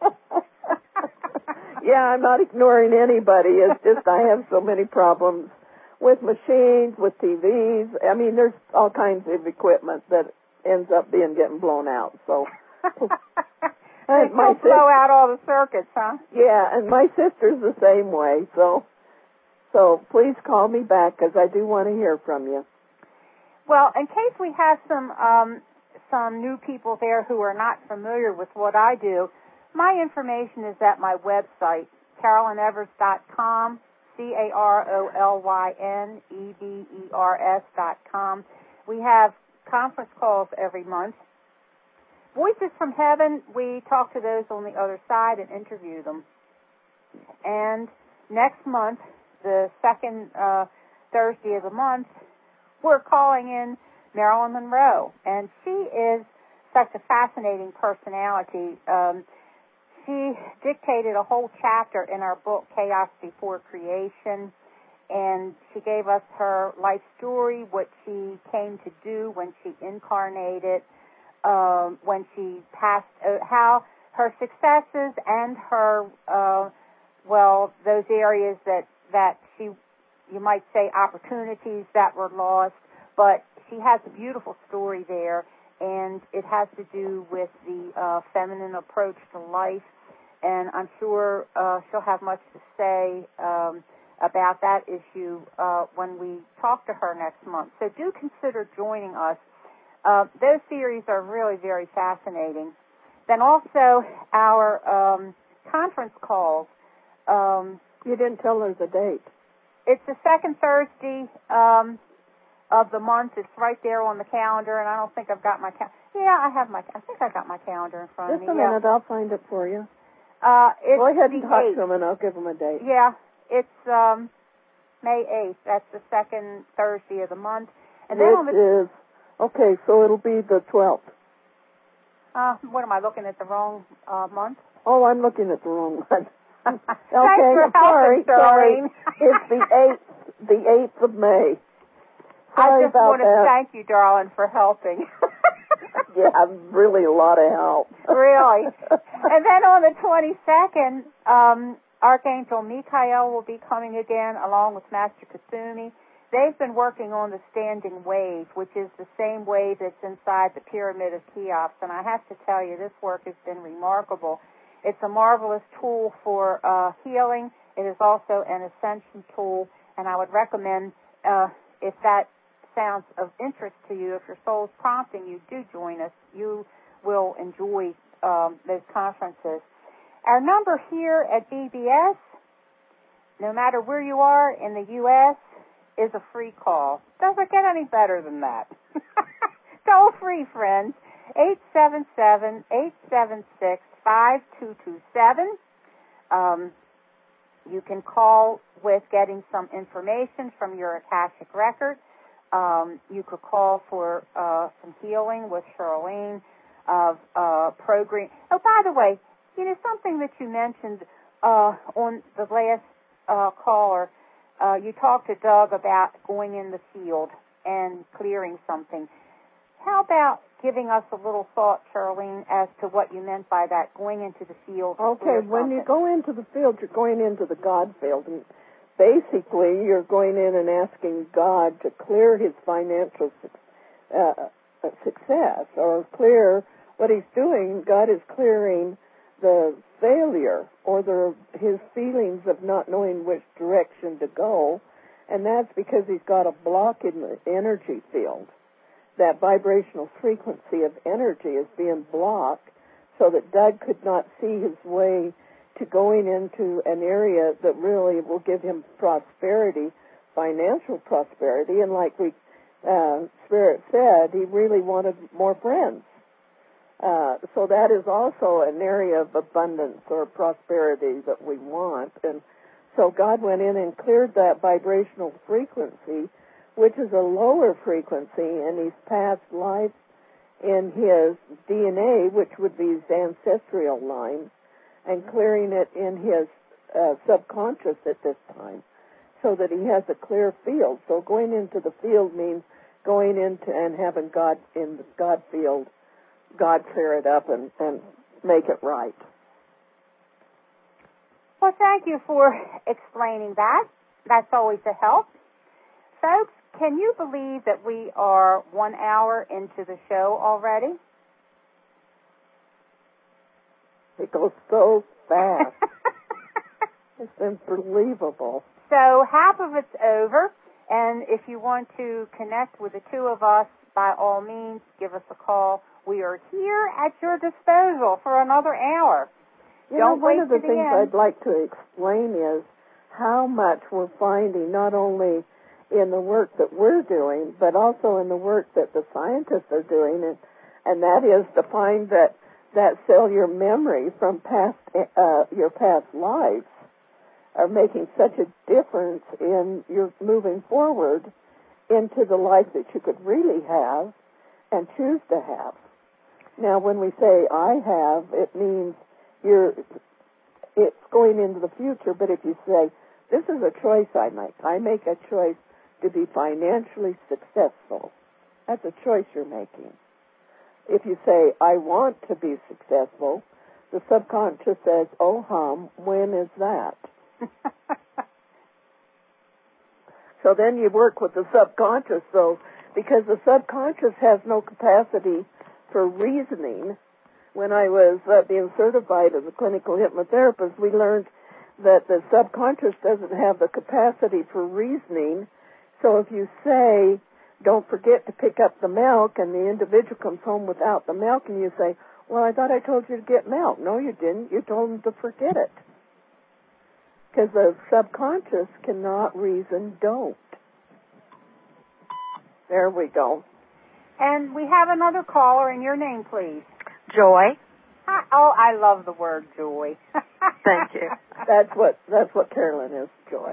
Yeah, I'm not ignoring anybody. It's just I have so many problems with machines, with TVs. I mean, there's all kinds of equipment that ends up getting blown out, so... They blow out all the circuits, huh? Yeah, and my sister's the same way, so please call me back because I do want to hear from you. Well, in case we have some new people there who are not familiar with what I do, my information is at my website, CarolynEvers.com, CarolynEvers.com. We have conference calls every month. Voices from Heaven, we talk to those on the other side and interview them. And next month, the second Thursday of the month, we're calling in Marilyn Monroe. And she is such a fascinating personality. She dictated a whole chapter in our book, Chaos Before Creation. And she gave us her life story, what she came to do when she incarnated, when she passed, how her successes and her, those areas that she, you might say, opportunities that were lost. But she has a beautiful story there, and it has to do with the feminine approach to life. And I'm sure she'll have much to say about that issue when we talk to her next month. So do consider joining us. Those theories are really very fascinating. Then also our conference calls. You didn't tell her the date. It's the second Thursday of the month. It's right there on the calendar, and I don't think I've got my calendar. Yeah, I think I got my calendar in front of me. Just a minute, I'll find it for you. It's Go ahead and talk 8th. to them, and I'll give them a date. Yeah, it's May 8th. That's the second Thursday of the month. And then okay, so it'll be the 12th. What am I looking at, the wrong month? Oh, I'm looking at the wrong one. Thanks for helping, sorry. It's the 8th of May. Sorry I just want to that. thank you, darling, for helping. Yeah, really a lot of help. Really. And then on the 22nd, Archangel Michael will be coming again, along with Master Kasumi. They've been working on the standing wave, which is the same wave that's inside the Pyramid of Cheops. And I have to tell you, this work has been remarkable. It's a marvelous tool for healing. It is also an ascension tool, and I would recommend, if that sounds of interest to you, if your soul's prompting you, do join us. You will enjoy those conferences. Our number here at BBS, no matter where you are in the U.S., is a free call. Doesn't get any better than that. Toll free, friends. 877-876-5227. You can call with getting some information from your Akashic record. You could call for some healing with Charlene of program. Oh, by the way, something that you mentioned on the last caller, you talked to Doug about going in the field and clearing something. How about giving us a little thought, Charlene, as to what you meant by that, going into the field? Okay, when you go into the field, you're going into the God field. And basically, you're going in and asking God to clear his financial success or clear what he's doing. God is clearing the failure or his feelings of not knowing which direction to go, and that's because he's got a block in the energy field. That vibrational frequency of energy is being blocked so that Doug could not see his way to going into an area that really will give him prosperity, financial prosperity, and like Spirit said, he really wanted more friends. So that is also an area of abundance or prosperity that we want. And so God went in and cleared that vibrational frequency, which is a lower frequency in his past life in his DNA, which would be his ancestral line, and clearing it in his subconscious at this time so that he has a clear field. So going into the field means going into and having God in the God field, God clear it up and make it right. Well, thank you for explaining that. That's always a help. Folks, can you believe that we are 1 hour into the show already? It goes so fast. It's unbelievable. So half of it's over, and if you want to connect with the two of us, by all means, give us a call. We are here at your disposal for another hour. Don't wait one of the to the things end. I'd like to explain is how much we're finding not only in the work that we're doing, but also in the work that the scientists are doing, and that is to find that cellular memory from your past lives are making such a difference in your moving forward into the life that you could really have and choose to have. Now, when we say I have, it means it's going into the future, but if you say, this is a choice I make a choice to be financially successful, that's a choice you're making. If you say, I want to be successful, the subconscious says, oh, when is that? So then you work with the subconscious, because the subconscious has no capacity for reasoning. When I was being certified as a clinical hypnotherapist, we learned that the subconscious doesn't have the capacity for reasoning. So if you say, don't forget to pick up the milk, and the individual comes home without the milk, and you say, well, I thought I told you to get milk. No, you didn't. You told him to forget it. Because the subconscious cannot reason don't. There we go. And we have another caller, and your name, please. Joy. Hi. Oh, I love the word joy. Thank you. That's what Carolyn is, Joy.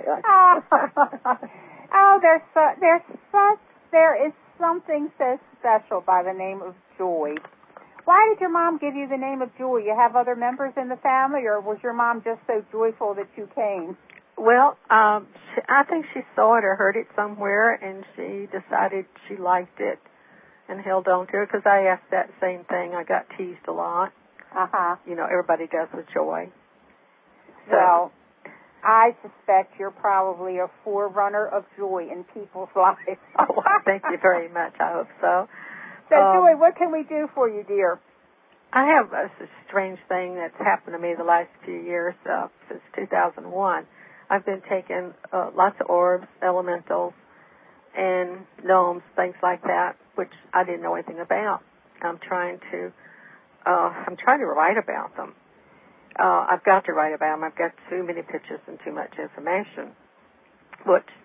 Oh, there is something so special by the name of Joy. Why did your mom give you the name of Joy? You have other members in the family, or was your mom just so joyful that you came? Well, I think she saw it or heard it somewhere, and she decided she liked it and held on to it, because I asked that same thing. I got teased a lot. Uh-huh. Everybody does with Joy. So. Well, I suspect you're probably a forerunner of joy in people's lives. Oh, thank you very much. I hope so. So, Joy, what can we do for you, dear? I have a strange thing that's happened to me the last few years, since 2001. I've been taking lots of orbs, elementals, and gnomes, things like that, which I didn't know anything about. I'm trying to write about them. I've got to write about them. I've got too many pictures and too much information, which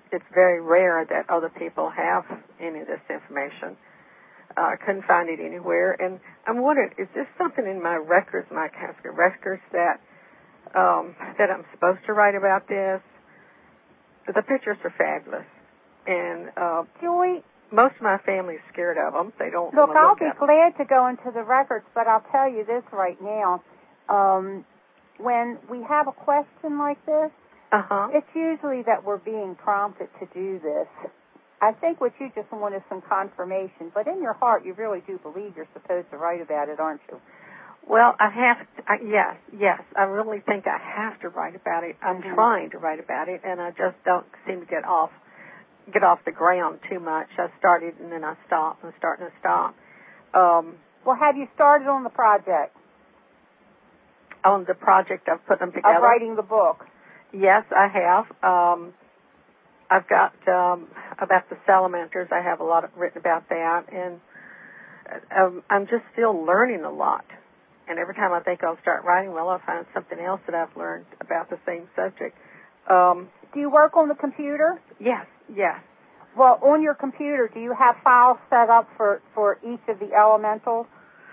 it's very rare that other people have any of this information. I couldn't find it anywhere, and I'm wondering, is this something in my records, my casket records, that I'm supposed to write about this? The pictures are fabulous, and Joy, most of my family is scared of them. They don't look, want to I'll look be at them. glad to go into the records, but I'll tell you this right now. When we have a question like this, it's usually that we're being prompted to do this. I think what you just want is some confirmation, but in your heart you really do believe you're supposed to write about it, aren't you? Well, I have to, yes, I really think I have to write about it. I'm trying to write about it, and I just don't seem to get off the ground too much. I started and then I stopped and start and stop. Well, have you started on the project? On the project of putting them together? Of writing the book? Yes, I have. I've got about the salamanders. I have a lot written about that, and I'm just still learning a lot. And every time I think I'll start writing, well, I'll find something else that I've learned about the same subject. Do you work on the computer? Yes. Well, on your computer, do you have files set up for each of the elementals?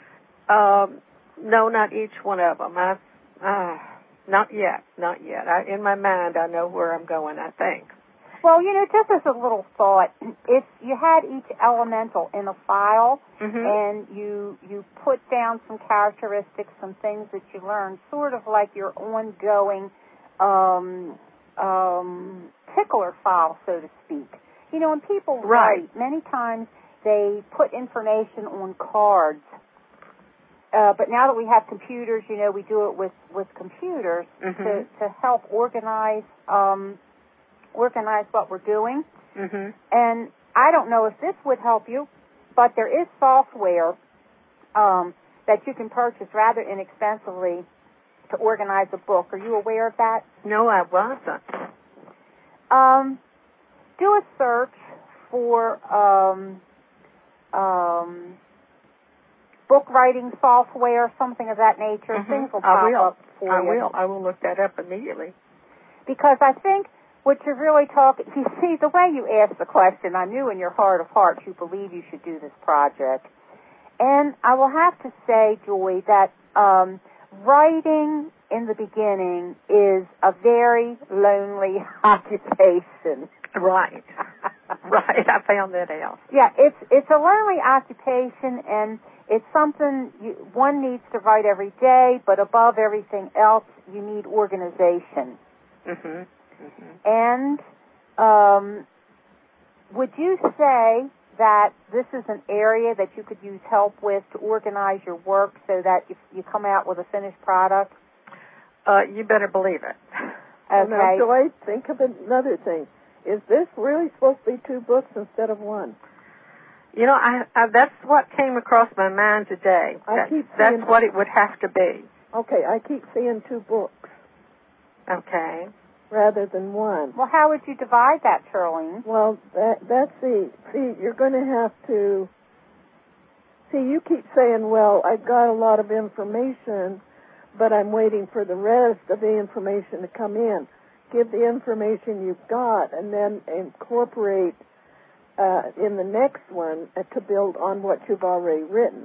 No, not each one of them. Not yet. In my mind, I know where I'm going, I think. Well, just as a little thought, if you had each elemental in a file and you put down some characteristics, some things that you learned, sort of like your ongoing tickler file, so to speak. When people write, many times they put information on cards. But now that we have computers, we do it with computers to help organize what we're doing. And I don't know if this would help you, but there is software that you can purchase rather inexpensively to organize a book. Are you aware of that? No, I wasn't. Do a search for book writing software, something of that nature. Things will pop up for you. I will look that up immediately. Because I think what you're really talking, you see, the way you asked the question, I knew in your heart of hearts you believe you should do this project. And I will have to say, Joy, that writing in the beginning is a very lonely occupation. Right. Right, I found that out. Yeah, it's a lonely occupation, and it's something one needs to write every day, but above everything else, you need organization. And would you say that this is an area that you could use help with to organize your work so that you come out with a finished product? You better believe it. Okay. Now, Joy, think of another thing. Is this really supposed to be 2 books instead of 1? I that's what came across my mind today. That's what it would have to be. Okay, I keep seeing 2 books. Okay. Rather than 1. Well, how would you divide that, Charlene? Well, that's see, you're going to have to, you keep saying, well, I've got a lot of information, but I'm waiting for the rest of the information to come in. Give the information you've got and then incorporate in the next one to build on what you've already written.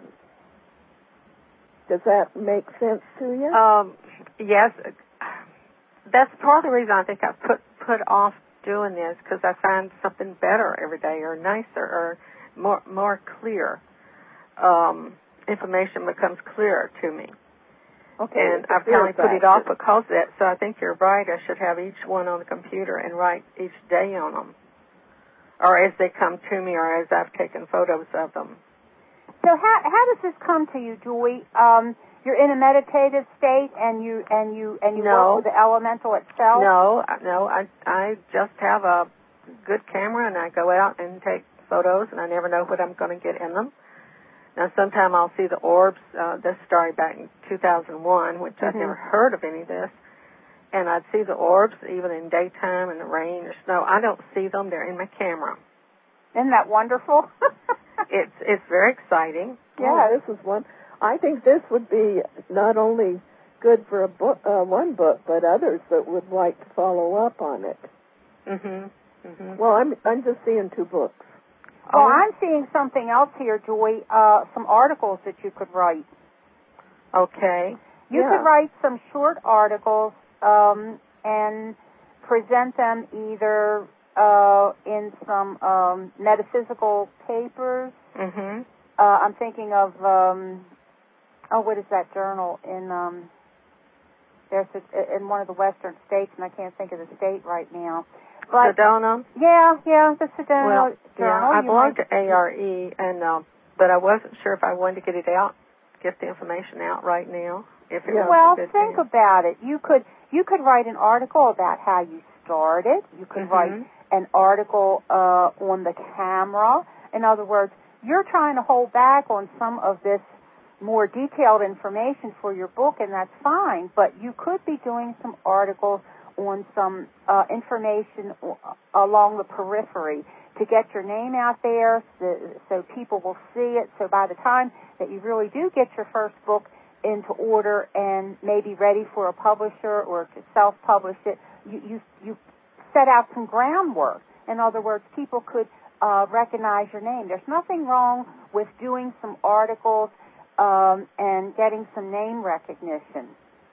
Does that make sense to you? Yes. That's part of the reason I think I put off doing this, because I find something better every day, or nicer, or more clear. Information becomes clearer to me. Okay. And I've finally put it off because of that. So I think you're right. I should have each one on the computer and write each day on them, or as they come to me, or as I've taken photos of them. So how does this come to you, Joy? You're in a meditative state, and you work with the elemental itself? No. I just have a good camera, and I go out and take photos, and I never know what I'm going to get in them. Now, sometime I'll see the orbs. This started back in 2001, which I'd never heard of any of this. And I'd see the orbs even in daytime, in the rain or snow. I don't see them. They're in my camera. Isn't that wonderful? It's very exciting. Yeah, this is one. I think this would be not only good for one book, but others that would like to follow up on it. Mm-hmm. Well, I'm just seeing 2 books. Well, I'm seeing something else here, Joy, some articles that you could write. Okay. You could write some short articles and present them either in some metaphysical papers. Mm-hmm. I'm thinking of, what is that journal in in one of the western states, and I can't think of the state right now. But Sedona? Yeah, the Sedona Well, journal. I belong to ARE, and but I wasn't sure if I wanted to get the information out right now. If it was well, a good think thing. about it. You could write an article about how you started. You could write an article on the camera. In other words, you're trying to hold back on some of this more detailed information for your book, and that's fine. But you could be doing some articles on some information along the periphery to get your name out there so people will see it. So by the time that you really do get your first book into order and maybe ready for a publisher or to self-publish it, you set out some groundwork. In other words, people could recognize your name. There's nothing wrong with doing some articles and getting some name recognition.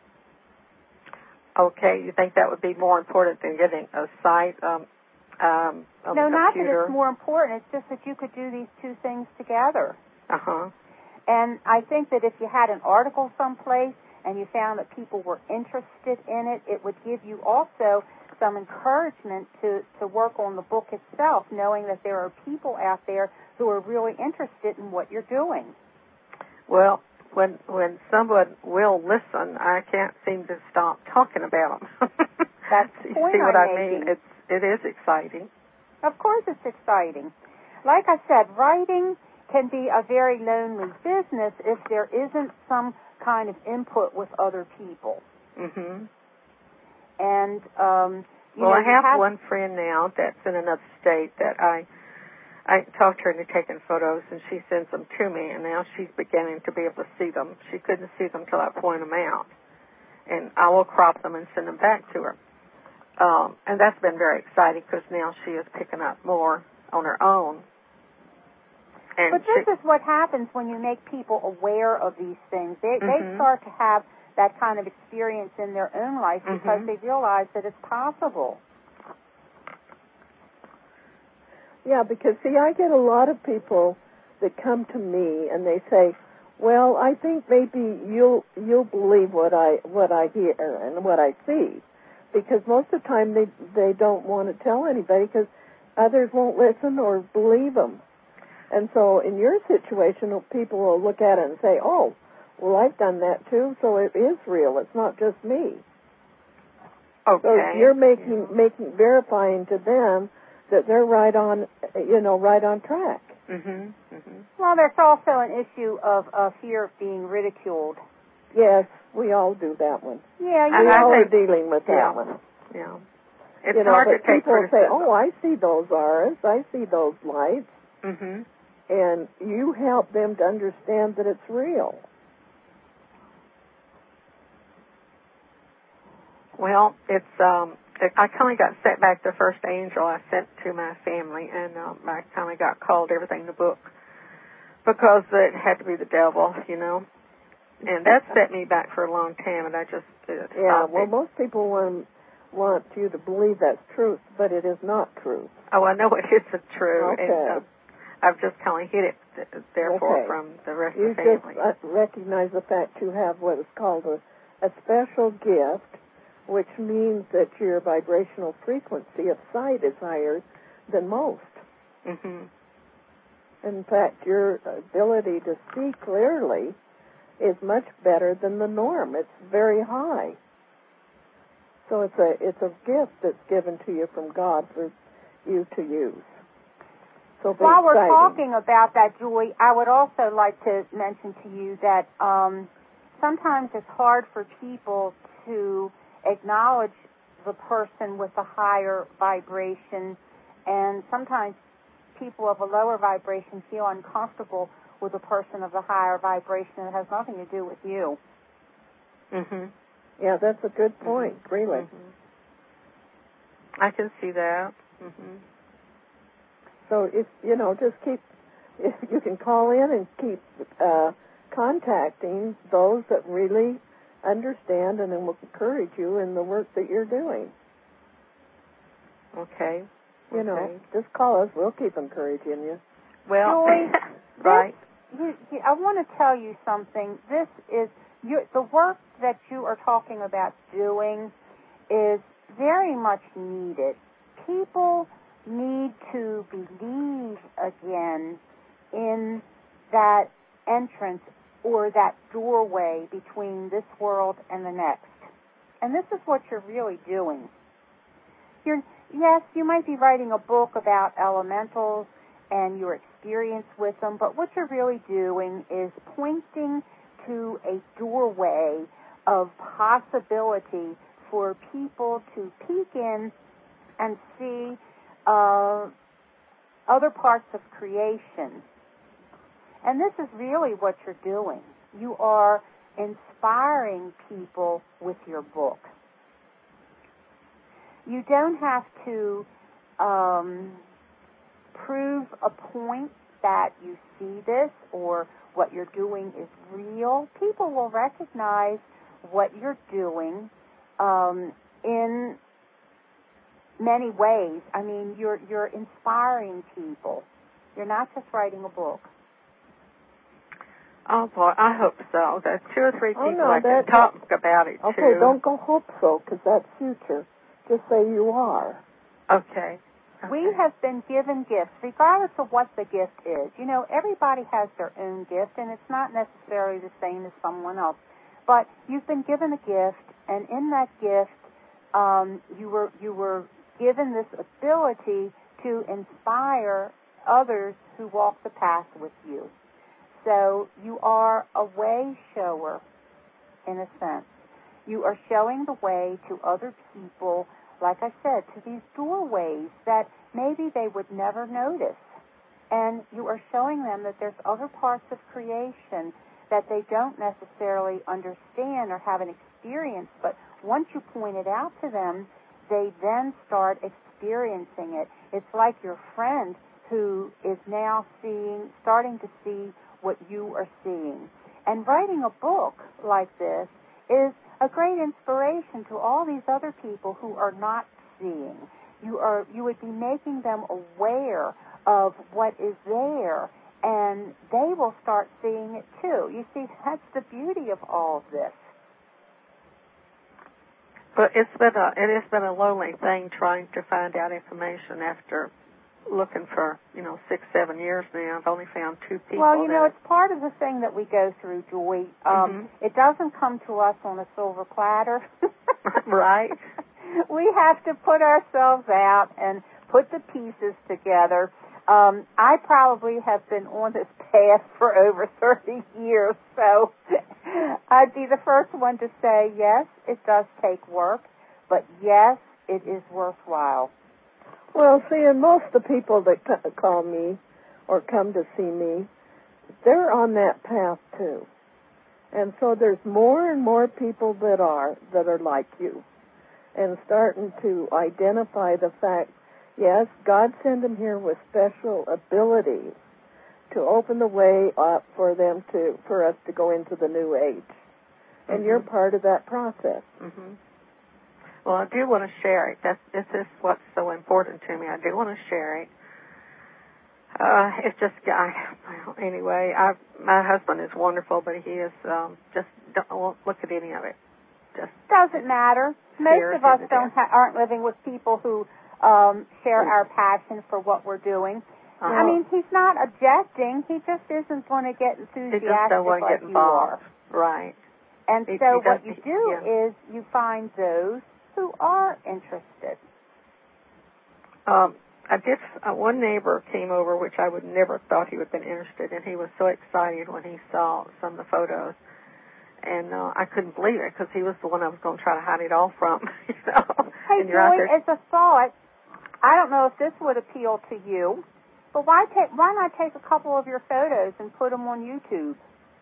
Okay, you think that would be more important than getting a site on No, the not that computer? it's more important. It's just that you could do these 2 things together. Uh-huh. And I think that if you had an article someplace and you found that people were interested in it, it would give you also some encouragement to work on the book itself, knowing that there are people out there who are really interested in what you're doing. Well, when someone will listen, I can't seem to stop talking about them. That's the you point see what I'm I mean? making. It is exciting. Of course it's exciting. Like I said, writing can be a very lonely business if there isn't some kind of input with other people. Mm-hmm. And, I have one friend now that's in another state that I talked to her into taking photos, and she sends them to me, and now she's beginning to be able to see them. She couldn't see them till I point them out, and I will crop them and send them back to her. And that's been very exciting because now she is picking up more on her own. And but this is what happens when you make people aware of these things. They Mm-hmm. start to have that kind of experience in their own life because they realize that it's possible. Yeah, because see, I get a lot of people that come to me and they say, "Well, I think maybe you'll believe what I hear and what I see," because most of the time they don't want to tell anybody because others won't listen or believe them. And so, in your situation, people will look at it and say, "Oh, well, I've done that too, so it is real. It's not just me." Okay. So you're verifying to them that they're right on track. Mm-hmm. Mm-hmm. Well, there's also an issue of fear of being ridiculed. Yes, we all do that one. Yeah, we all are dealing with that one. Yeah. It's hard to take people criticism. say, "Oh, I see those auras. I see those lights." Mm-hmm. And you help them to understand that it's real. Well, it's I kind of got set back the first angel I sent to my family, and I kind of got called everything in the book because it had to be the devil, and that set me back for a long time, and I just most people want you to believe that's truth, but it is not true. Oh, I know it isn't true. Okay. And, I've just kind of hid it, therefore, from the rest of the family. You just recognize the fact you have what is called a special gift, which means that your vibrational frequency of sight is higher than most. Mm-hmm. In fact, your ability to see clearly is much better than the norm. It's very high. So it's a gift that's given to you from God for you to use. So while we're talking about that, Joy, I would also like to mention to you that sometimes it's hard for people to acknowledge the person with a higher vibration, and sometimes people of a lower vibration feel uncomfortable with a person of a higher vibration. It has nothing to do with you. Mm-hmm. Yeah, that's a good point, really. Mm-hmm. I can see that. Mm-hmm. So if just keep. If you can call in and keep contacting those that really understand and then will encourage you in the work that you're doing. Okay. Just call us. We'll keep encouraging you. Well, Joy, right. I want to tell you something. This is the work that you are talking about doing is very much needed. People need to believe again in that entrance or that doorway between this world and the next. And this is what you're really doing. Yes, you might be writing a book about elementals and your experience with them, but what you're really doing is pointing to a doorway of possibility for people to peek in and see other parts of creation. And this is really what you're doing. You are inspiring people with your book. You don't have to prove a point that you see this or what you're doing is real. People will recognize what you're doing in many ways. I mean, you're inspiring people. You're not just writing a book. Oh, boy, I hope so. There's 2 or 3 people I can talk about it, too. Okay, don't go hope so, because that's future. Just say you are. Okay. We have been given gifts, regardless of what the gift is. Everybody has their own gift, and it's not necessarily the same as someone else. But you've been given a gift, and in that gift, you were given this ability to inspire others who walk the path with you. So you are a way shower, in a sense. You are showing the way to other people, like I said, to these doorways that maybe they would never notice. And you are showing them that there's other parts of creation that they don't necessarily understand or have an experience, but once you point it out to them, they then start experiencing it. It's like your friend who is now starting to see what you are seeing. And writing a book like this is a great inspiration to all these other people who are not seeing. You would be making them aware of what is there, and they will start seeing it too. You see, that's the beauty of all of this. But it has been a lonely thing trying to find out information after looking for 6, 7 years now. I've only found 2 people. Well, it's part of the thing that we go through, Joy. It doesn't come to us on a silver platter. Right. We have to put ourselves out and put the pieces together. I probably have been on this path for over 30 years, so I'd be the first one to say, yes, it does take work, but yes, it is worthwhile. Well, see, and most of the people that call me or come to see me, they're on that path too. And so there's more and more people that are like you and starting to identify the fact, yes, God sent them here with special abilities to open the way up for us to go into the new age. And you're part of that process. Mm-hmm. Well, I do want to share it. This is what's so important to me. I do want to share it. It's just, anyway, my husband is wonderful, but he is won't look at any of it. Just doesn't matter. Most of us aren't living with people who share our passion for what we're doing. I mean, he's not objecting. He just isn't going to get enthusiastic like you are. Right. And so what you do is you find those who are interested. One neighbor came over, which I would never thought he would have been interested, and he was so excited when he saw some of the photos. And I couldn't believe it because he was the one I was going to try to hide it all from. Hey, Joy, as a thought, I don't know if this would appeal to you, but why not take a couple of your photos and put them on YouTube?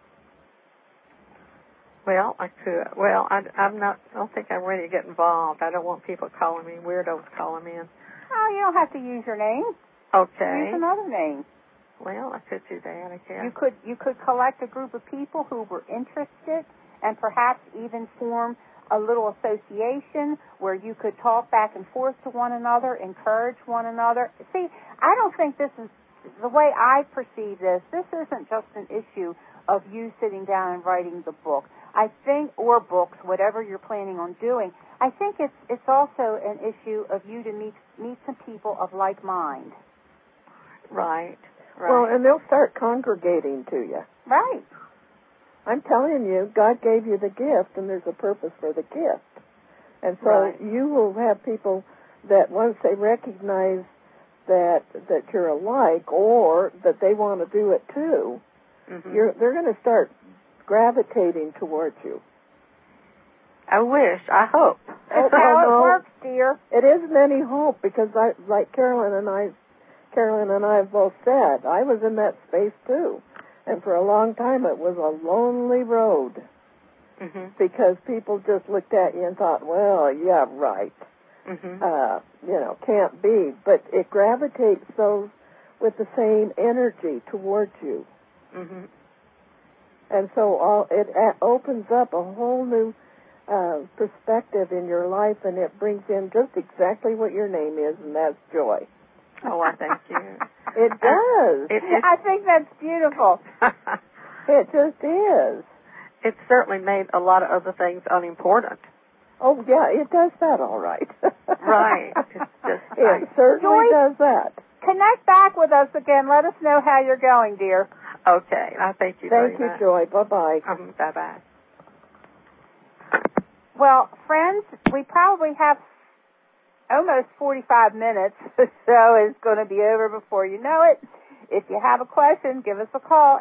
Well, I could. Well, I don't think I'm ready to get involved. I don't want people calling me weirdos calling me in. Oh, you don't have to use your name. Okay. Use another name. Well, I could do that, I guess. You could collect a group of people who were interested and perhaps even form a little association where you could talk back and forth to one another, encourage one another. See, I don't think this is the way I perceive this. This isn't just an issue of you sitting down and writing the book. I think, or books, whatever you're planning on doing. I think it's also an issue of you to meet some people of like mind. Right. Well, and they'll start congregating to you. Right. I'm telling you, God gave you the gift, and there's a purpose for the gift. And so you will have people that once they recognize that you're alike, or that they want to do it too, they're going to start gravitating towards you. I wish. I hope. That's how it works, dear. It isn't any hope, because like Carolyn and I have both said, I was in that space too. And for a long time it was a lonely road. Because people just looked at you and thought, well, yeah, right. Can't be. But it gravitates those with the same energy towards you. And so it opens up a whole new perspective in your life, and it brings in just exactly what your name is, and that's joy. Oh, I thank you. It does. I think that's beautiful. It just is. It certainly made a lot of other things unimportant. Oh, yeah, it does that all right. Right. It's just it certainly does that. Connect back with us again. Let us know how you're going, dear. Okay. I thank you very much. Thank you, Joy. Bye-bye. Bye-bye. Well, friends, we probably have almost 45 minutes, so it's going to be over before you know it. If you have a question, give us a call,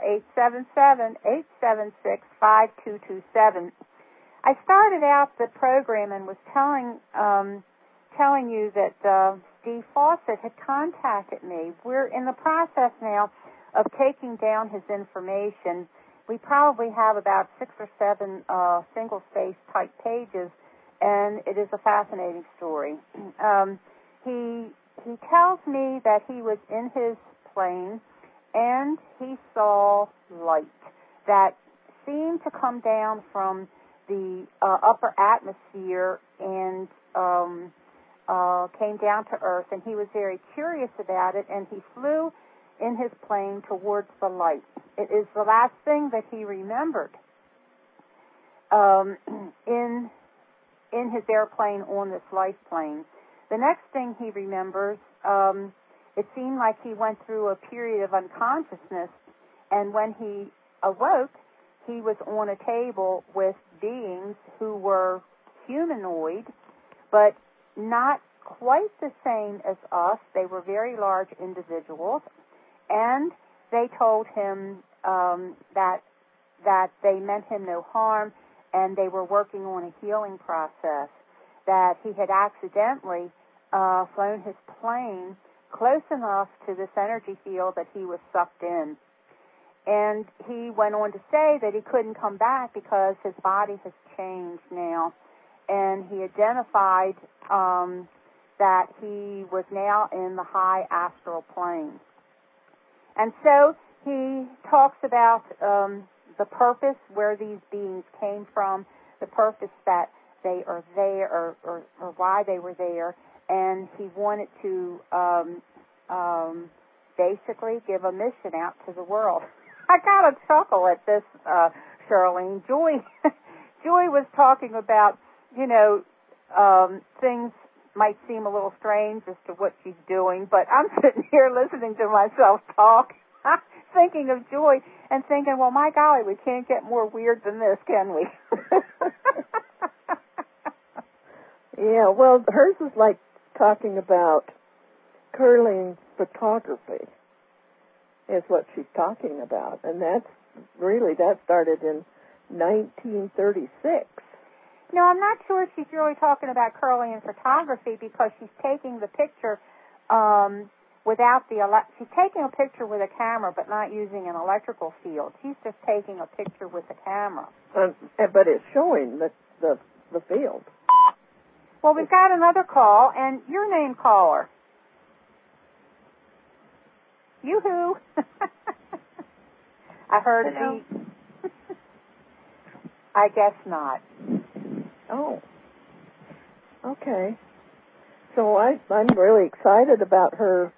877-876-5227. I started out the program and was telling you that Steve Fawcett had contacted me. We're in the process now of taking down his information. We probably have about 6 or 7 single-space type pages, and it is a fascinating story. He tells me that he was in his plane and he saw light that seemed to come down from the upper atmosphere and came down to Earth, and he was very curious about it, and he flew in his plane towards the light. It is the last thing that he remembered in his airplane on this life plane. The next thing he remembers, it seemed like he went through a period of unconsciousness, and when he awoke, he was on a table with beings who were humanoid, but not quite the same as us. They were very large individuals, and they told him that they meant him no harm, and they were working on a healing process, that he had accidentally flown his plane close enough to this energy field that he was sucked in. And he went on to say that he couldn't come back because his body has changed now. And he identified that he was now in the high astral plane. And so he talks about the purpose, where these beings came from, the purpose that they are there, or why they were there, and he wanted to basically give a mission out to the world. I got a chuckle at this, Charlene. Joy was talking about, things might seem a little strange as to what she's doing, but I'm sitting here listening to myself talk, thinking of Joy and thinking, well, my golly, we can't get more weird than this, can we? Yeah, well, hers is like talking about curling photography is what she's talking about, and that started in 1936. No, I'm not sure if she's really talking about curling in photography, because she's taking the picture she's taking a picture with a camera, but not using an electrical field. She's just taking a picture with a camera. But it's showing the field. Well, we've got another call, and your name, caller. Yoo-hoo! I heard Hello. a beep. I guess not. Oh. Okay. So I'm really excited about her,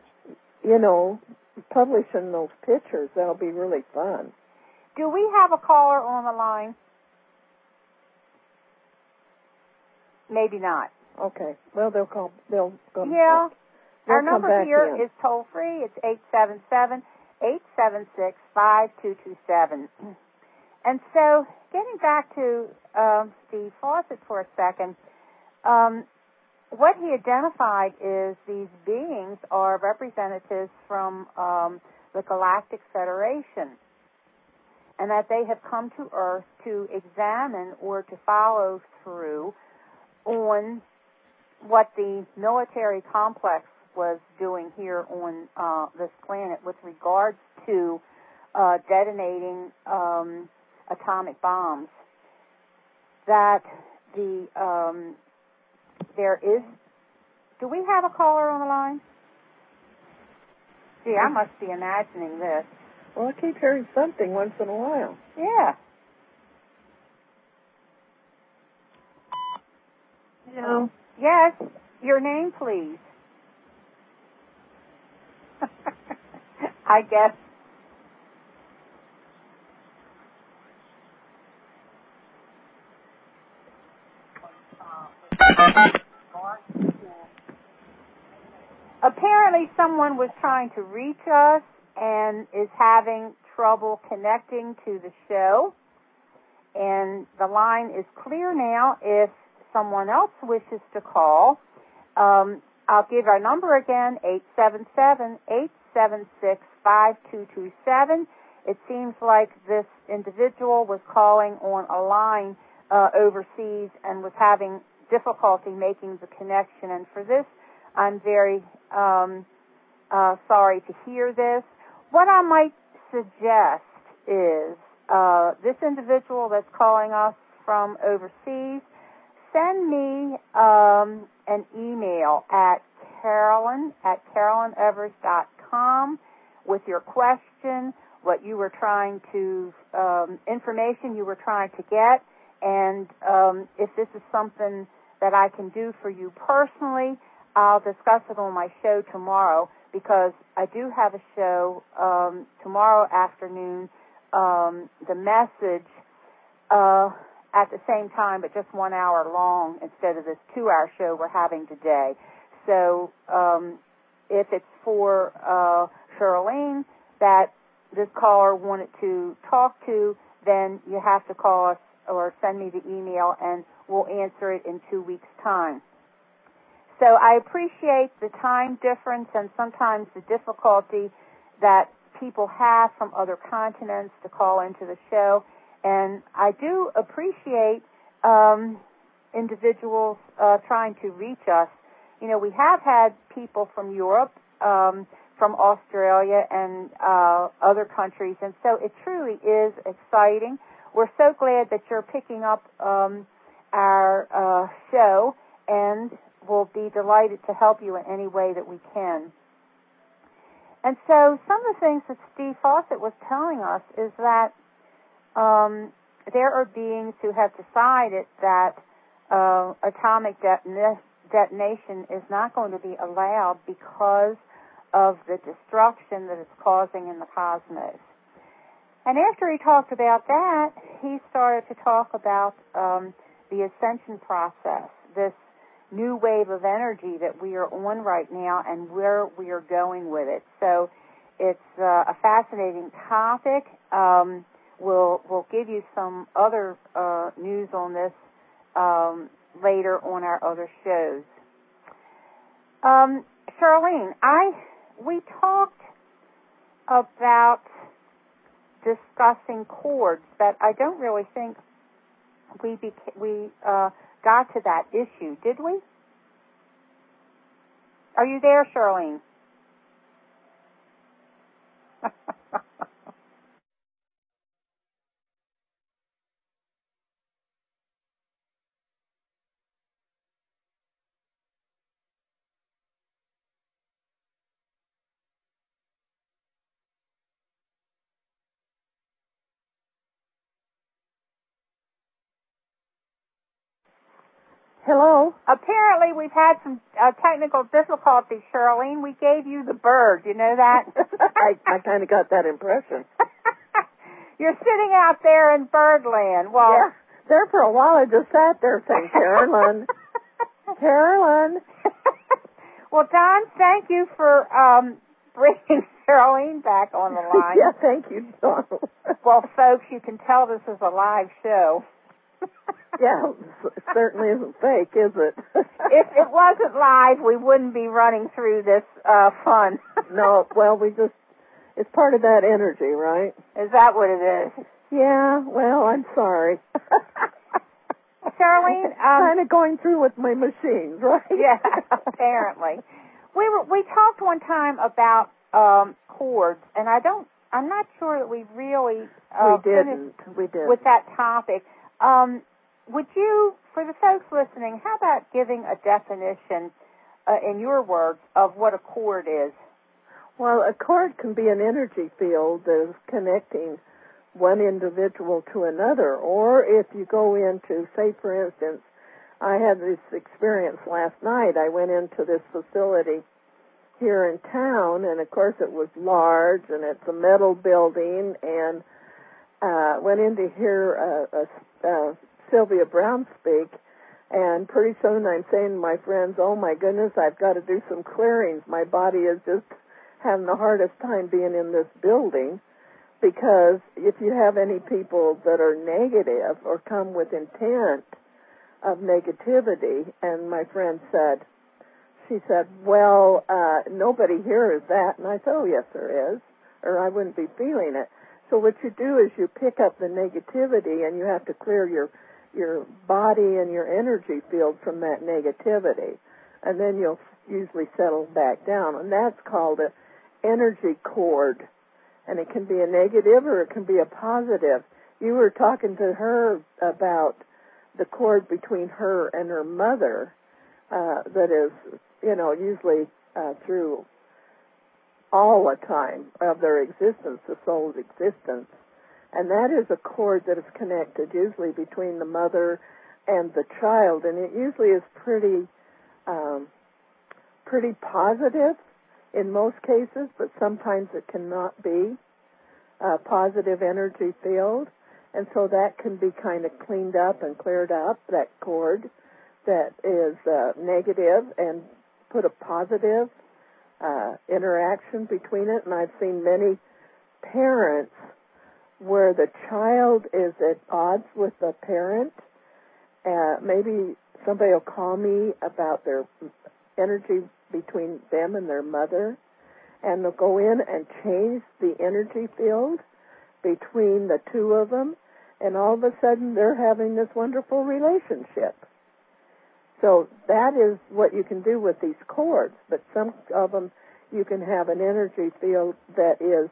publishing those pictures. That'll be really fun. Do we have a caller on the line? Maybe not. Okay. Well, they'll come. They'll come. Yeah. They'll Our come number back here in. is toll free. It's 877-876-5227. And so, getting back to Steve Fawcett for a second, what he identified is these beings are representatives from the Galactic Federation, and that they have come to Earth to examine or to follow through on what the military complex was doing here on this planet with regards to detonating atomic bombs. That there is... Do we have a caller on the line? Gee, I must be imagining this. Well, I keep hearing something once in a while. Yeah. Hello. Yes. Your name, please. I guess. Apparently someone was trying to reach us and is having trouble connecting to the show. And the line is clear now. If someone else wishes to call, I'll give our number again, 877-876-5227. It seems like this individual was calling on a line overseas and was having difficulty making the connection. And for this, I'm very sorry to hear this. What I might suggest is this individual that's calling us from overseas, send me an email at carolyn@carolinevers.com with your question, what you were trying to, information you were trying to get, and if this is something that I can do for you personally, I'll discuss it on my show tomorrow, because I do have a show tomorrow afternoon, the message, at the same time, but just 1 hour long instead of this 2-hour show we're having today. So if it's for Charlene that this caller wanted to talk to, then you have to call us or send me the email, and we'll answer it in 2 weeks' time. So I appreciate the time difference and sometimes the difficulty that people have from other continents to call into the show. And I do appreciate individuals trying to reach us. You know, we have had people from Europe, from Australia, and other countries, and so it truly is exciting. We're so glad that you're picking up our show, and we'll be delighted to help you in any way that we can. And so some of the things that Steve Fawcett was telling us is that there are beings who have decided that atomic detonation is not going to be allowed because of the destruction that it's causing in the cosmos. And after he talked about that, he started to talk about the ascension process, this new wave of energy that we are on right now and where we are going with it. So it's a fascinating topic. We'll give you some other news on this later on our other shows. Charlene, we talked about discussing chords, but I don't really think we got to that issue, did we? Are you there, Charlene? Hello? Apparently, we've had some technical difficulties, Charlene. We gave you the bird. You know that? I kind of got that impression. You're sitting out there in Birdland. Well, yeah, there for a while I just sat there saying, Carolyn, Carolyn. Well, Don, thank you for bringing Charlene back on the line. Yeah, thank you, Donald. Well, folks, you can tell this is a live show. Yeah, it certainly isn't fake, is it? If it wasn't live, we wouldn't be running through this fun. No, well, it's part of that energy, right? Is that what it is? Yeah, well, I'm sorry. Charlene, kind of going through with my machines, right? Yeah, apparently. We talked one time about chords, and I'm not sure that we really finished with that topic. Would you, for the folks listening, how about giving a definition, in your words, of what a chord is? Well, a chord can be an energy field that is connecting one individual to another. Or if you go into, say, for instance, I had this experience last night. I went into this facility here in town, and of course it was large, and it's a metal building, and went in to hear Sylvia Brown speak, and pretty soon I'm saying to my friends, oh my goodness, I've got to do some clearings. My body is just having the hardest time being in this building, because if you have any people that are negative or come with intent of negativity, and my friend said, she said, well, nobody here is that, and I said, oh yes there is, or I wouldn't be feeling it. So what you do is you pick up the negativity, and you have to clear your body and your energy field from that negativity, and then you'll usually settle back down, and that's called an energy cord, and it can be a negative or it can be a positive. You were talking to her about the cord between her and her mother, that is, usually through all the time of their existence, the soul's existence. And that is a cord that is connected usually between the mother and the child, and it usually is pretty positive in most cases, but sometimes it cannot be a positive energy field, and so that can be kind of cleaned up and cleared up, that cord that is negative, and put a positive interaction between it. And I've seen many parents where the child is at odds with the parent. Maybe somebody will call me about their energy between them and their mother, and they'll go in and change the energy field between the two of them, and all of a sudden they're having this wonderful relationship. So that is what you can do with these cords, but some of them you can have an energy field that is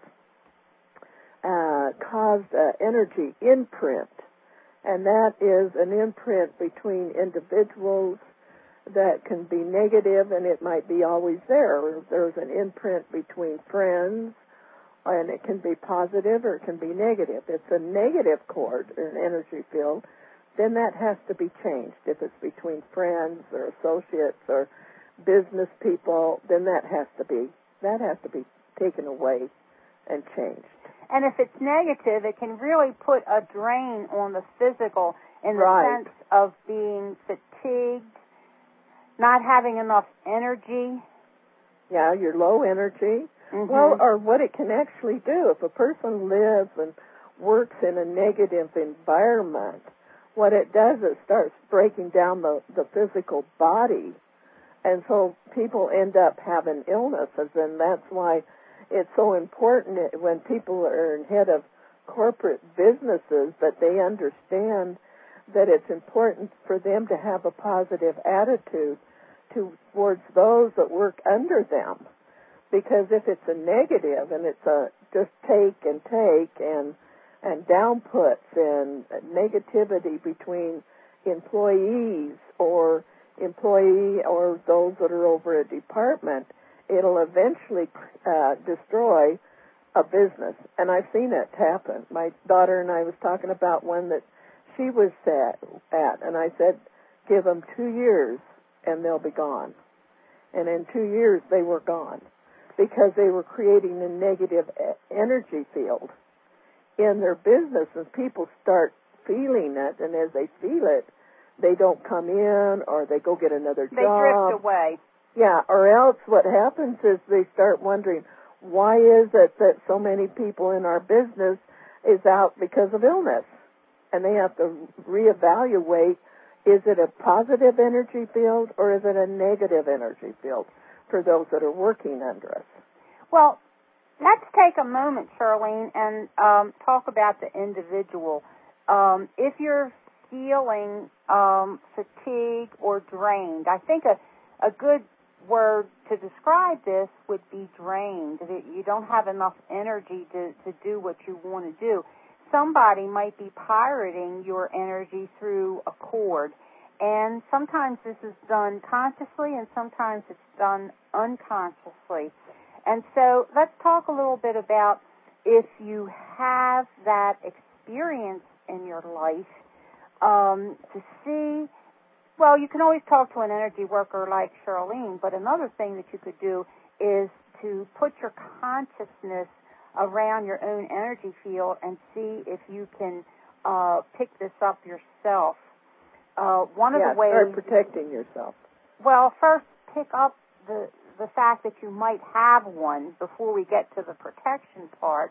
caused energy imprint, and that is an imprint between individuals that can be negative, and it might be always there. There's an imprint between friends, and it can be positive or it can be negative. If it's a negative cord or an energy field, then that has to be changed. If it's between friends or associates or business people, then that has to be taken away and changed. And if it's negative, it can really put a drain on the physical in the sense of being fatigued, not having enough energy. Yeah, you're low energy. Mm-hmm. Well, or what it can actually do, if a person lives and works in a negative environment, what it does is starts breaking down the physical body. And so people end up having illnesses, and that's why it's so important when people are in head of corporate businesses that they understand that it's important for them to have a positive attitude towards those that work under them. Because if it's a negative and it's a just take and downputs and negativity between employees or those that are over a department, it'll eventually destroy a business. And I've seen it happen. My daughter and I was talking about one that she was at, and I said, give them 2 years and they'll be gone. And in 2 years they were gone because they were creating a negative energy field in their business, and people start feeling it, and as they feel it, they don't come in, or they go get another job. They drift away. Yeah, or else what happens is they start wondering, why is it that so many people in our business is out because of illness? And they have to reevaluate, is it a positive energy field or is it a negative energy field for those that are working under us? Well, let's take a moment, Charlene, and talk about the individual. If you're feeling fatigue or drained, I think a good word to describe this would be drained. That you don't have enough energy to do what you want to do. Somebody might be pirating your energy through a cord, and sometimes this is done consciously and sometimes it's done unconsciously. And so let's talk a little bit about if you have that experience in your life, to see, well, you can always talk to an energy worker like Charlene, but another thing that you could do is to put your consciousness around your own energy field and see if you can pick this up yourself. One of the ways... start protecting yourself. Well, first pick up the fact that you might have one before we get to the protection part,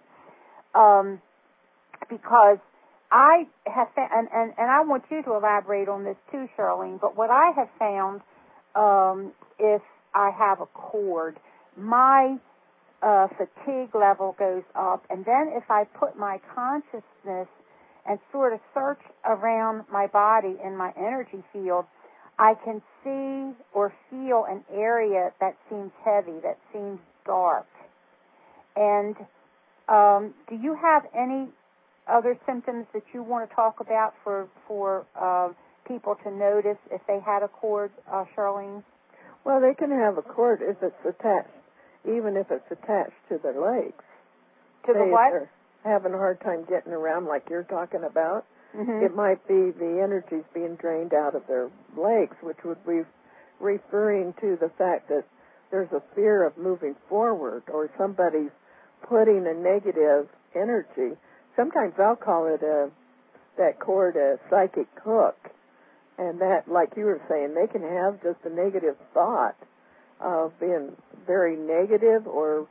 because I have found, and I want you to elaborate on this too, Charlene, but what I have found, if I have a cord, my fatigue level goes up, and then if I put my consciousness and sort of search around my body in my energy field, I can see or feel an area that seems heavy, that seems dark. And do you have any other symptoms that you want to talk about for people to notice if they had a cord, Charlene? Well, they can have a cord if it's attached, even if it's attached to their legs. To the what? They're having a hard time getting around like you're talking about. Mm-hmm. It might be the energy's being drained out of their legs, which would be referring to the fact that there's a fear of moving forward, or somebody's putting a negative energy. Sometimes I'll call it that cord a psychic hook. And that, like you were saying, they can have just a negative thought of being very negative or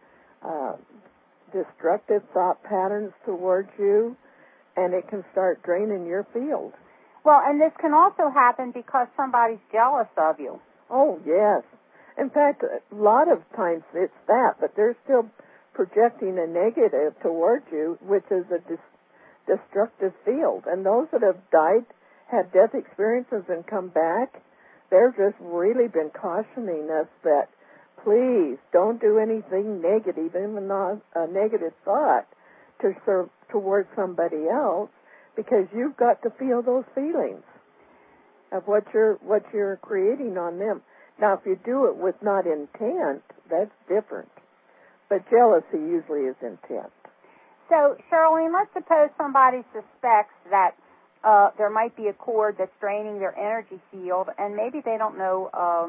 destructive thought patterns towards you, and it can start draining your field. Well, and this can also happen because somebody's jealous of you. Oh, yes. In fact, a lot of times it's that, but they're still projecting a negative towards you, which is a destructive field. And those that have died, had death experiences and come back, they've just really been cautioning us that please don't do anything negative, even not a negative thought, towards somebody else, because you've got to feel those feelings of what you're creating on them. Now, if you do it with not intent, that's different. But jealousy usually is intent. So, Charlene, let's suppose somebody suspects that there might be a cord that's draining their energy field, and maybe they don't know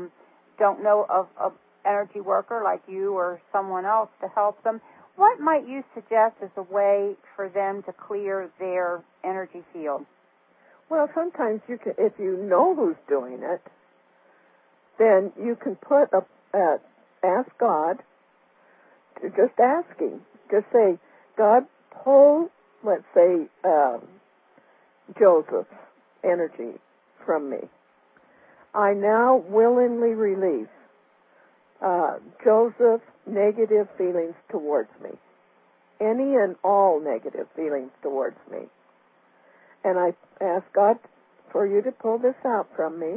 of an energy worker like you or someone else to help them. What might you suggest as a way for them to clear their energy field? Well, sometimes you can, if you know who's doing it, then you can ask God, just asking, just say, God, pull, let's say, Joseph's energy from me. I now willingly release Joseph's negative feelings towards me, any and all negative feelings towards me. And I ask God for you to pull this out from me,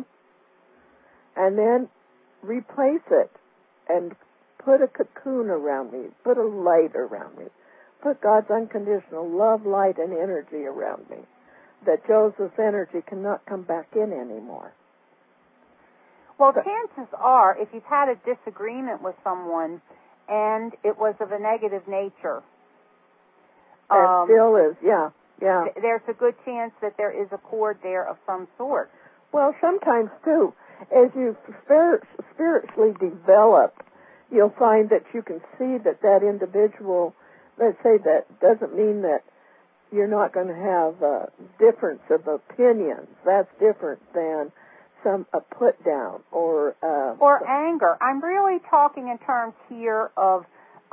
and then replace it and put a cocoon around me, put a light around me, put God's unconditional love, light, and energy around me, that Joseph's energy cannot come back in anymore. Well, chances are, if you've had a disagreement with someone and it was of a negative nature, that still is, yeah. There's a good chance that there is a cord there of some sort. Well, sometimes, too, as you spiritually develop, you'll find that you can see that individual, let's say that doesn't mean that you're not going to have a difference of opinions. That's different than a put down or anger. I'm really talking in terms here of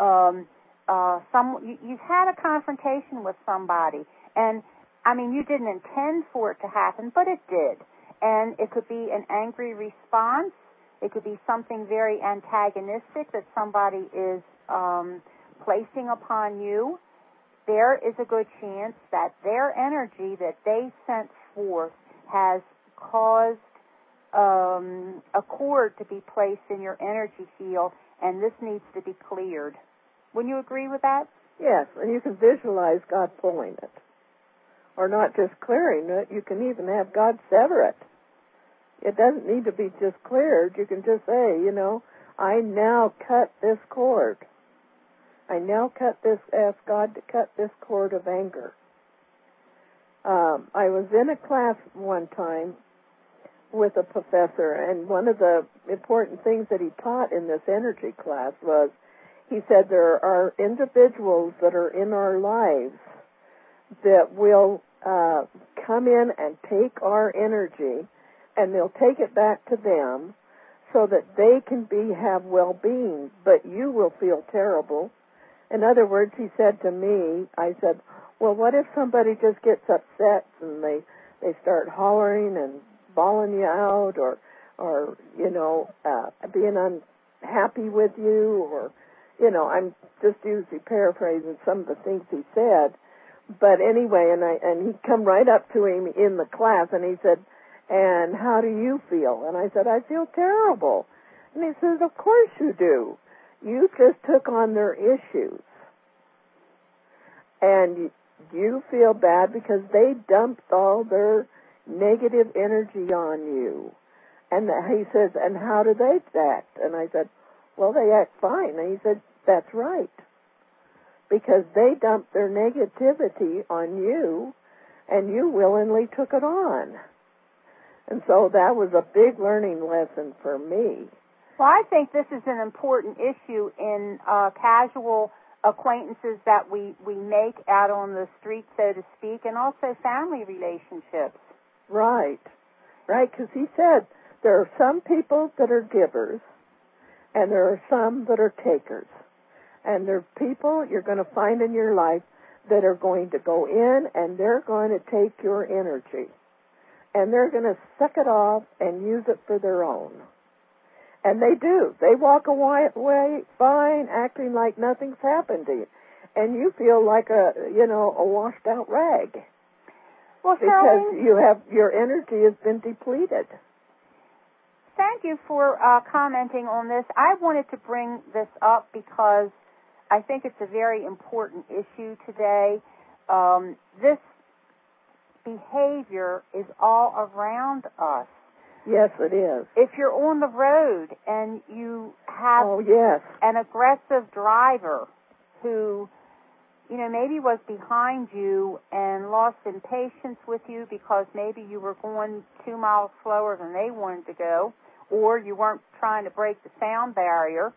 you've had a confrontation with somebody, and I mean you didn't intend for it to happen, but it did, and it could be an angry response. It could be something very antagonistic that somebody is placing upon you. There is a good chance that their energy that they sent forth has caused a cord to be placed in your energy field, and this needs to be cleared. Wouldn't you agree with that? Yes, and you can visualize God pulling it. Or not just clearing it, you can even have God sever it. It doesn't need to be just cleared. You can just say, I now cut this cord. I now ask God to cut this cord of anger. I was in a class one time with a professor, and one of the important things that he taught in this energy class was, he said there are individuals that are in our lives that will come in and take our energy, and they'll take it back to them so that they can have well-being, but you will feel terrible. In other words, he said to me, I said, well, what if somebody just gets upset and they start hollering and bawling you out or being unhappy with you or, I'm just usually paraphrasing some of the things he said. But anyway, and he come right up to him in the class and he said, and how do you feel? And I said, I feel terrible. And he says, of course you do. You just took on their issues. And you feel bad because they dumped all their negative energy on you. And he says, and how do they act? And I said, well, they act fine. And he said, that's right. Because they dumped their negativity on you, and you willingly took it on. And so that was a big learning lesson for me. Well, I think this is an important issue in casual acquaintances that we make out on the street, so to speak, and also family relationships. Right, because he said there are some people that are givers, and there are some that are takers. And there are people you're going to find in your life that are going to go in, and they're going to take your energy. And they're going to suck it off and use it for their own. And they do. They walk away fine, acting like nothing's happened to you. And you feel like a washed out rag. Well, because your energy has been depleted. Thank you for commenting on this. I wanted to bring this up because I think it's a very important issue today. This behavior is all around us. Yes, it is. If you're on the road and you have an aggressive driver who, maybe was behind you and lost impatience with you because maybe you were going 2 miles slower than they wanted to go, or you weren't trying to break the sound barrier,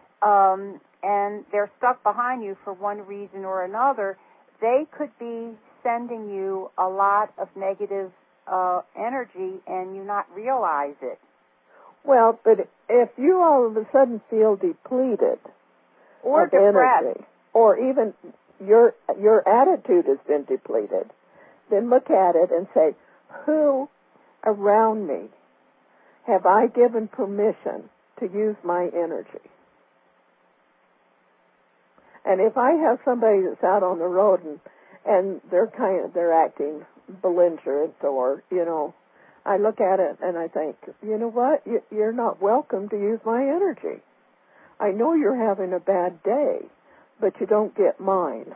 and they're stuck behind you for one reason or another, they could be sending you a lot of negative energy and you not realize it. Well, but if you all of a sudden feel depleted or of depressed, energy, or even your attitude has been depleted, then look at it and say, who around me have I given permission to use my energy? And if I have somebody that's out on the road and they're acting belligerent or, I look at it and I think, you know what? You're not welcome to use my energy. I know you're having a bad day, but you don't get mine.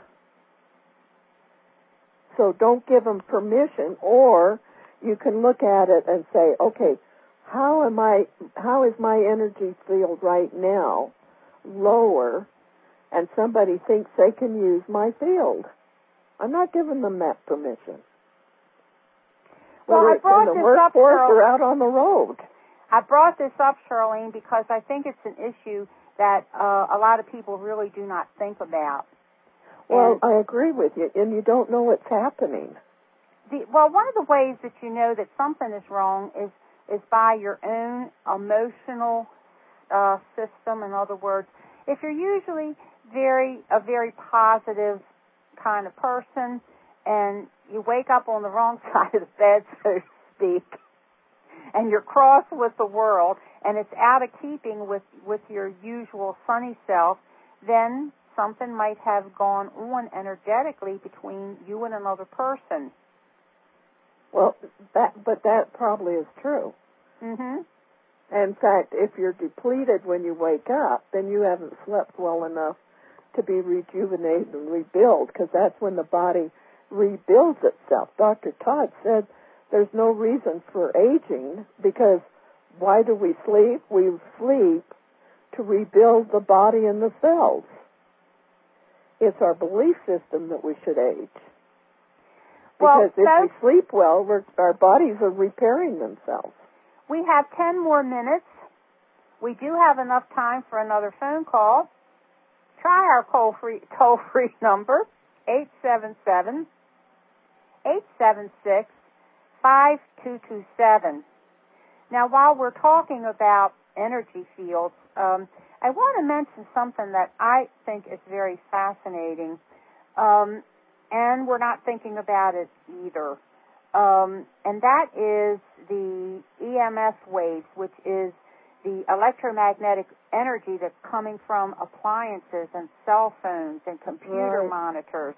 So don't give them permission, or you can look at it and say, okay, how is my energy field right now lower, and somebody thinks they can use my field? I'm not giving them that permission. Well, whether I it's brought in the this workforce up, Cheryl. or out on the road. I brought this up, Charlene, because I think it's an issue that a lot of people really do not think about. Well, I agree with you, and you don't know what's happening. Well, one of the ways that you know that something is wrong is by your own emotional system. In other words, if you're usually a very positive kind of person, and you wake up on the wrong side of the bed, so to speak, and you're cross with the world, and it's out of keeping with your usual sunny self, then something might have gone on energetically between you and another person. Well, that probably is true. Mm-hmm. In fact, if you're depleted when you wake up, then you haven't slept well enough to be rejuvenated and rebuild, because that's when the body rebuilds itself. Dr. Todd said there's no reason for aging, because why do we sleep? We sleep to rebuild the body and the cells. It's our belief system that we should age. Because if we sleep well, our bodies are repairing themselves. We have 10 more minutes. We do have enough time for another phone call. Try our toll-free number, 877-876-5227. Now, while we're talking about energy fields, I want to mention something that I think is very fascinating, and we're not thinking about it either. And that is the EMS waves, which is the electromagnetic energy that's coming from appliances and cell phones and computer monitors.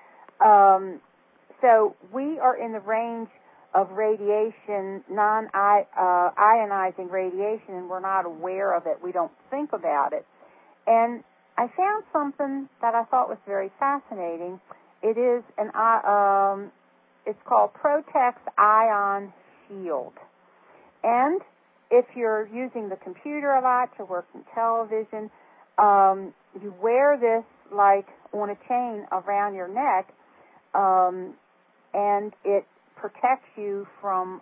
So we are in the range of radiation, non-ionizing radiation, and we're not aware of it. We don't think about it. And I found something that I thought was very fascinating. It is it's called Protex Ion Shield. And if you're using the computer a lot, you're working television, you wear this like on a chain around your neck, and it protects you from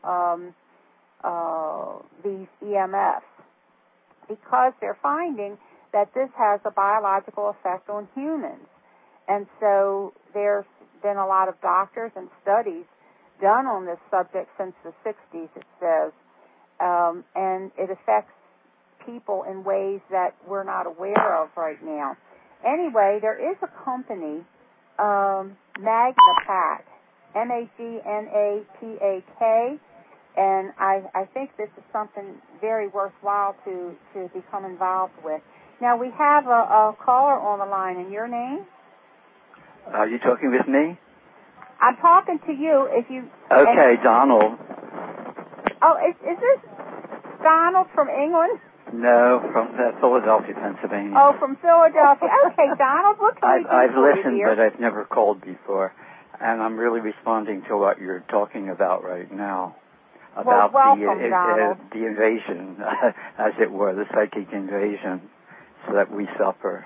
these EMFs, because they're finding that this has a biological effect on humans. And so there's been a lot of doctors and studies done on this subject since the 60s, it says, and it affects people in ways that we're not aware of right now. Anyway, there is a company, Magnapak, Magnapak, and I think this is something very worthwhile to become involved with. Now, we have a caller on the line, and your name? Are you talking with me? I'm talking to you. Okay, Donald. Oh, is this Donald from England? No, from Philadelphia, Pennsylvania. Oh, from Philadelphia. Okay, Donald, what can we do I've for listened, you here? but I've never called before, and I'm really responding to what you're talking about right now. About the invasion, as it were, the psychic invasion, so that we suffer.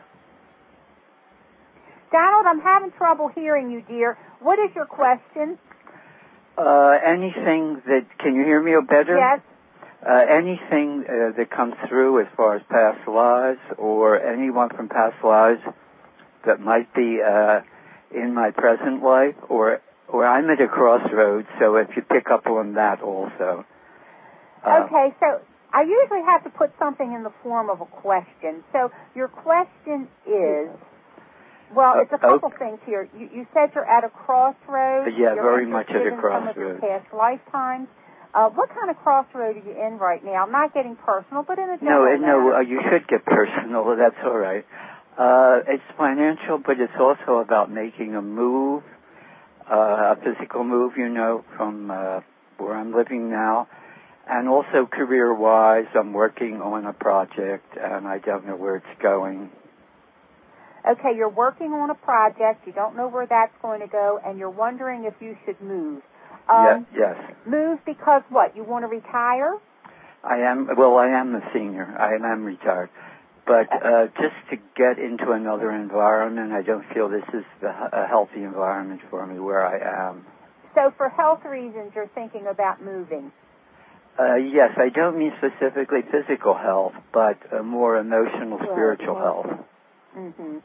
Donald, I'm having trouble hearing you, dear. What is your question? Anything that, can you hear me better? Yes. Anything that comes through as far as past lives, or anyone from past lives that might be in my present life, or I'm at a crossroads, so if you pick up on that also. Okay, so I usually have to put something in the form of a question. So your question is, well, it's a couple things here. You said you're at a crossroads. Yeah, you're very much at a in crossroads. Some of your past lifetimes. What kind of crossroad are you in right now? I'm not getting personal, but in a general manner. No, you should get personal. That's all right. It's financial, but it's also about making a move, a physical move, from where I'm living now. And also career-wise, I'm working on a project, and I don't know where it's going. Okay, you're working on a project. You don't know where that's going to go, and you're wondering if you should move. Yes. Move because what? You want to retire? I am a senior. I am retired. But just to get into another environment, I don't feel this is a healthy environment for me where I am. So for health reasons, you're thinking about moving. Yes, I don't mean specifically physical health, but more emotional, spiritual health. Mm-hmm.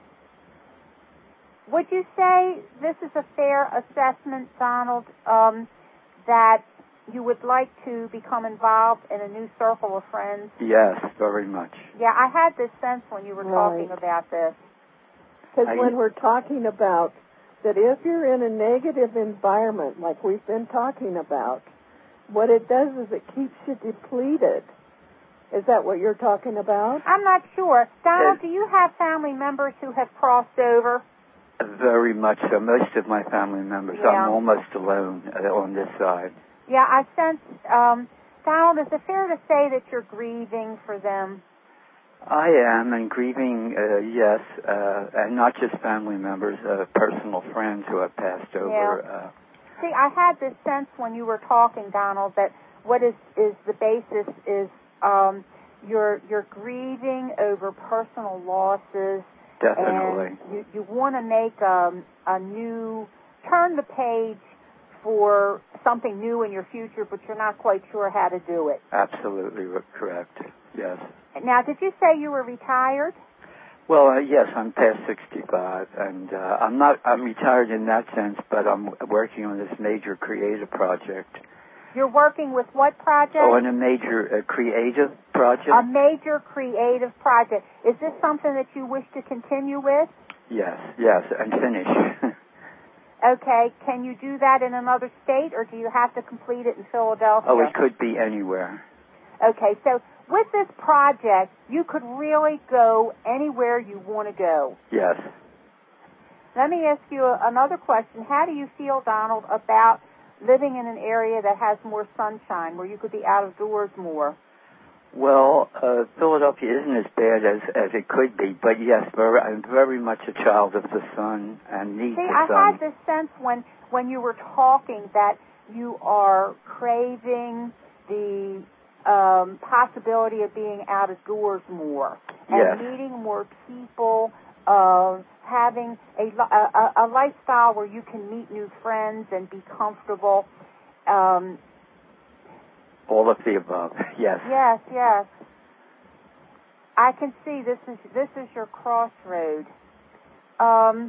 Would you say this is a fair assessment, Donald, that you would like to become involved in a new circle of friends? Yes, very much. Yeah, I had this sense when you were talking about this. Because when we're talking about that if you're in a negative environment like we've been talking about, what it does is it keeps you depleted. Is that what you're talking about? I'm not sure. Donald, do you have family members who have crossed over? Very much so. Most of my family members. Yeah. I'm almost alone on this side. Yeah, I sense, Donald, is it fair to say that you're grieving for them? I am, and grieving, yes, and not just family members, personal friends who have passed over. Yeah. See, I had this sense when you were talking, Donald, that what is the basis is you're grieving over personal losses. Definitely. And you want to make a new, turn the page for something new in your future, but you're not quite sure how to do it. Absolutely correct. Yes. Now, did you say you were retired? Well, yes, I'm past 65, and I'm retired in that sense, but I'm working on this major creative project. You're working with what project? Oh, on a major creative project. A major creative project. Is this something that you wish to continue with? Yes, and finish. Okay. Can you do that in another state, or do you have to complete it in Philadelphia? Oh, it could be anywhere. Okay, so with this project, you could really go anywhere you want to go. Yes. Let me ask you another question. How do you feel, Donald, about living in an area that has more sunshine, where you could be out of doors more? Well, Philadelphia isn't as bad as it could be, but yes, I'm very much a child of the sun and need the sun. See, I had this sense when you were talking that you are craving the possibility of being out of doors more and meeting more people, having a lifestyle where you can meet new friends and be comfortable. All of the above, yes. Yes. I can see this is your crossroad. Are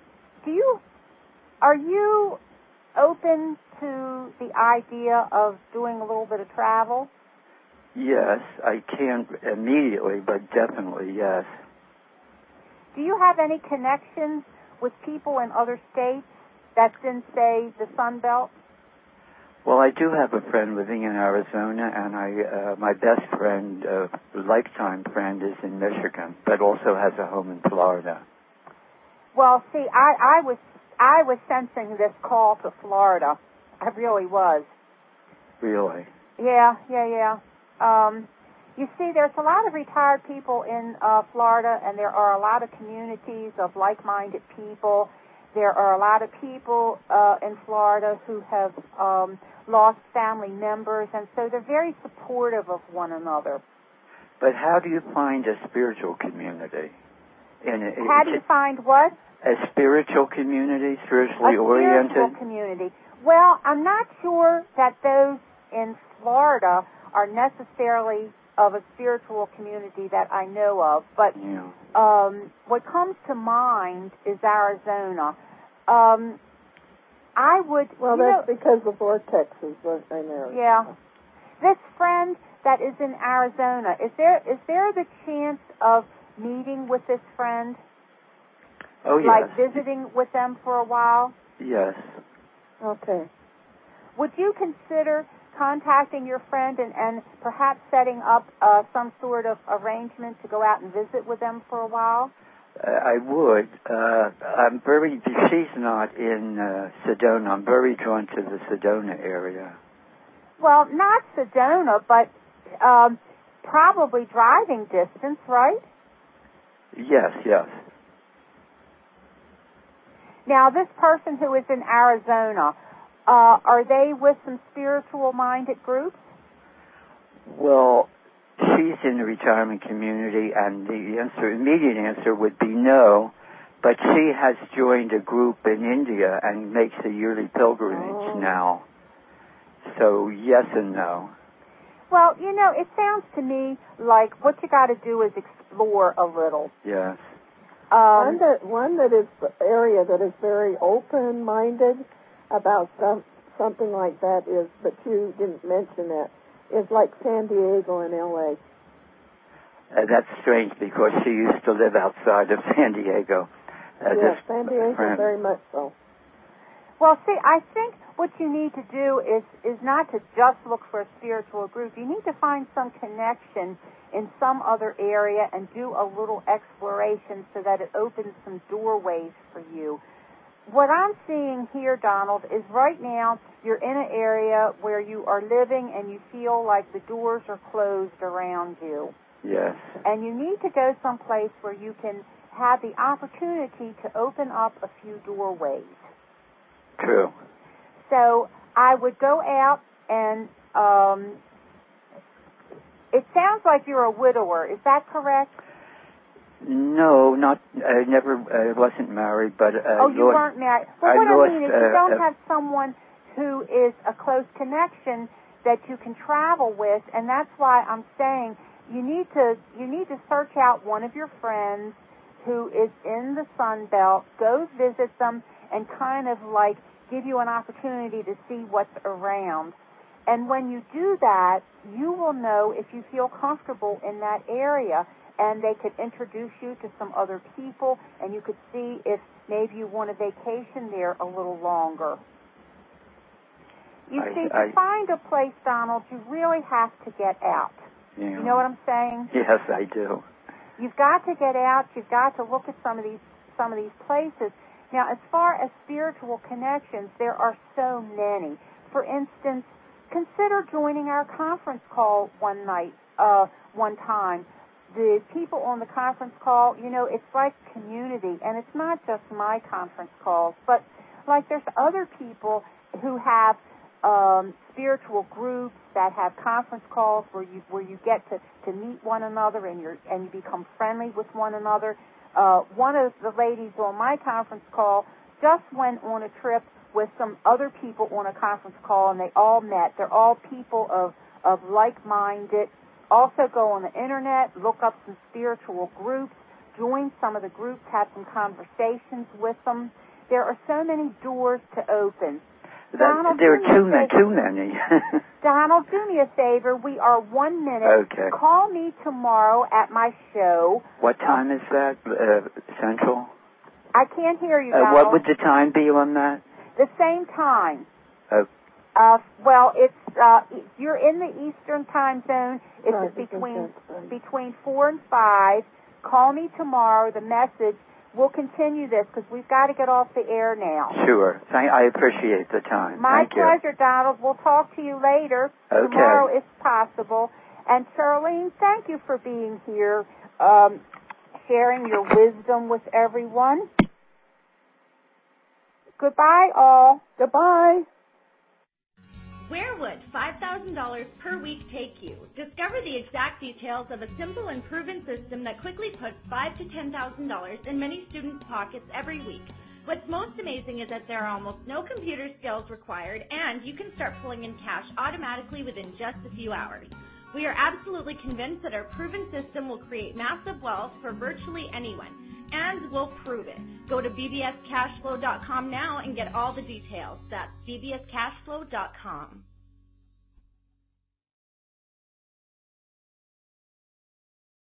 you open to the idea of doing a little bit of travel? Yes, I can't immediately, but definitely yes. Do you have any connections with people in other states that's in, say, the Sun Belt? Well, I do have a friend living in Arizona, and my best friend, lifetime friend, is in Michigan, but also has a home in Florida. Well, see, I was sensing this call to Florida. I really was. Really? Yeah. You see, there's a lot of retired people in Florida, and there are a lot of communities of like-minded people. There are a lot of people in Florida who have lost family members, and so they're very supportive of one another. But how do you find a spiritual community? How do you find what? A spiritual community, spiritually oriented? A spiritual community. Well, I'm not sure that those in Florida are necessarily of a spiritual community that I know of, but what comes to mind is Arizona. I would... Well, that's because the vortex is in Arizona. Yeah. This friend that is in Arizona, is there the chance of meeting with this friend? Oh, yes. Like visiting with them for a while? Yes. Okay. Would you consider contacting your friend and perhaps setting up some sort of arrangement to go out and visit with them for a while? I would. She's not in Sedona. I'm very drawn to the Sedona area. Well, not Sedona, but probably driving distance, right? Yes. Now, this person who is in Arizona, are they with some spiritual-minded groups? Well, she's in the retirement community, and the immediate answer would be no. But she has joined a group in India and makes a yearly pilgrimage now. So yes and no. Well, it sounds to me like what you got to do is explore a little. Yes. One that is area that is very open-minded about something like that is, but you didn't mention it, is like San Diego and L.A. That's strange because she used to live outside of San Diego. Yes, San Diego very much so. Well, see, I think what you need to do is not to just look for a spiritual group. You need to find some connection in some other area and do a little exploration so that it opens some doorways for you. What I'm seeing here, Donald, is right now you're in an area where you are living and you feel like the doors are closed around you. Yes. And you need to go someplace where you can have the opportunity to open up a few doorways. True. So I would go out and it sounds like you're a widower. Is that correct? No, not. I never. wasn't married, but. You weren't married. Well, what I mean is, you don't have someone who is a close connection that you can travel with, and that's why I'm saying you need to search out one of your friends who is in the Sun Belt. Go visit them and kind of like give you an opportunity to see what's around. And when you do that, you will know if you feel comfortable in that area, and they could introduce you to some other people, and you could see if maybe you want a vacation there a little longer. You see, to find a place, Donald, you really have to get out. Yeah. You know what I'm saying? Yes, I do. You've got to get out. You've got to look at some of these places. Now, as far as spiritual connections, there are so many. For instance, consider joining our conference call one time. The people on the conference call, it's like community, and it's not just my conference calls, but like there's other people who have spiritual groups that have conference calls where you get to meet one another and you become friendly with one another. One of the ladies on my conference call just went on a trip with some other people on a conference call, and they all met. They're all people of like-minded. Also go on the Internet, look up some spiritual groups, join some of the groups, have some conversations with them. There are so many doors to open. Donald, there are too many. Donald, do me a favor. We are 1 minute. Okay. Call me tomorrow at my show. What time is that, Central? I can't hear you, Donald. What would the time be on that? The same time. Okay. Well, it's you're in the Eastern time zone. It's between 4 and 5. Call me tomorrow. The message. We'll continue this because we've got to get off the air now. Sure. I appreciate the time. My Thank pleasure, you. Donald. We'll talk to you later. Okay. Tomorrow if possible. And Charlene, thank you for being here, sharing your wisdom with everyone. Goodbye, all. Goodbye. Where would $5,000 per week take you? Discover the exact details of a simple and proven system that quickly puts $5,000 to $10,000 in many students' pockets every week. What's most amazing is that there are almost no computer skills required, and you can start pulling in cash automatically within just a few hours. We are absolutely convinced that our proven system will create massive wealth for virtually anyone, and we'll prove it. Go to bbscashflow.com now and get all the details. That's bbscashflow.com.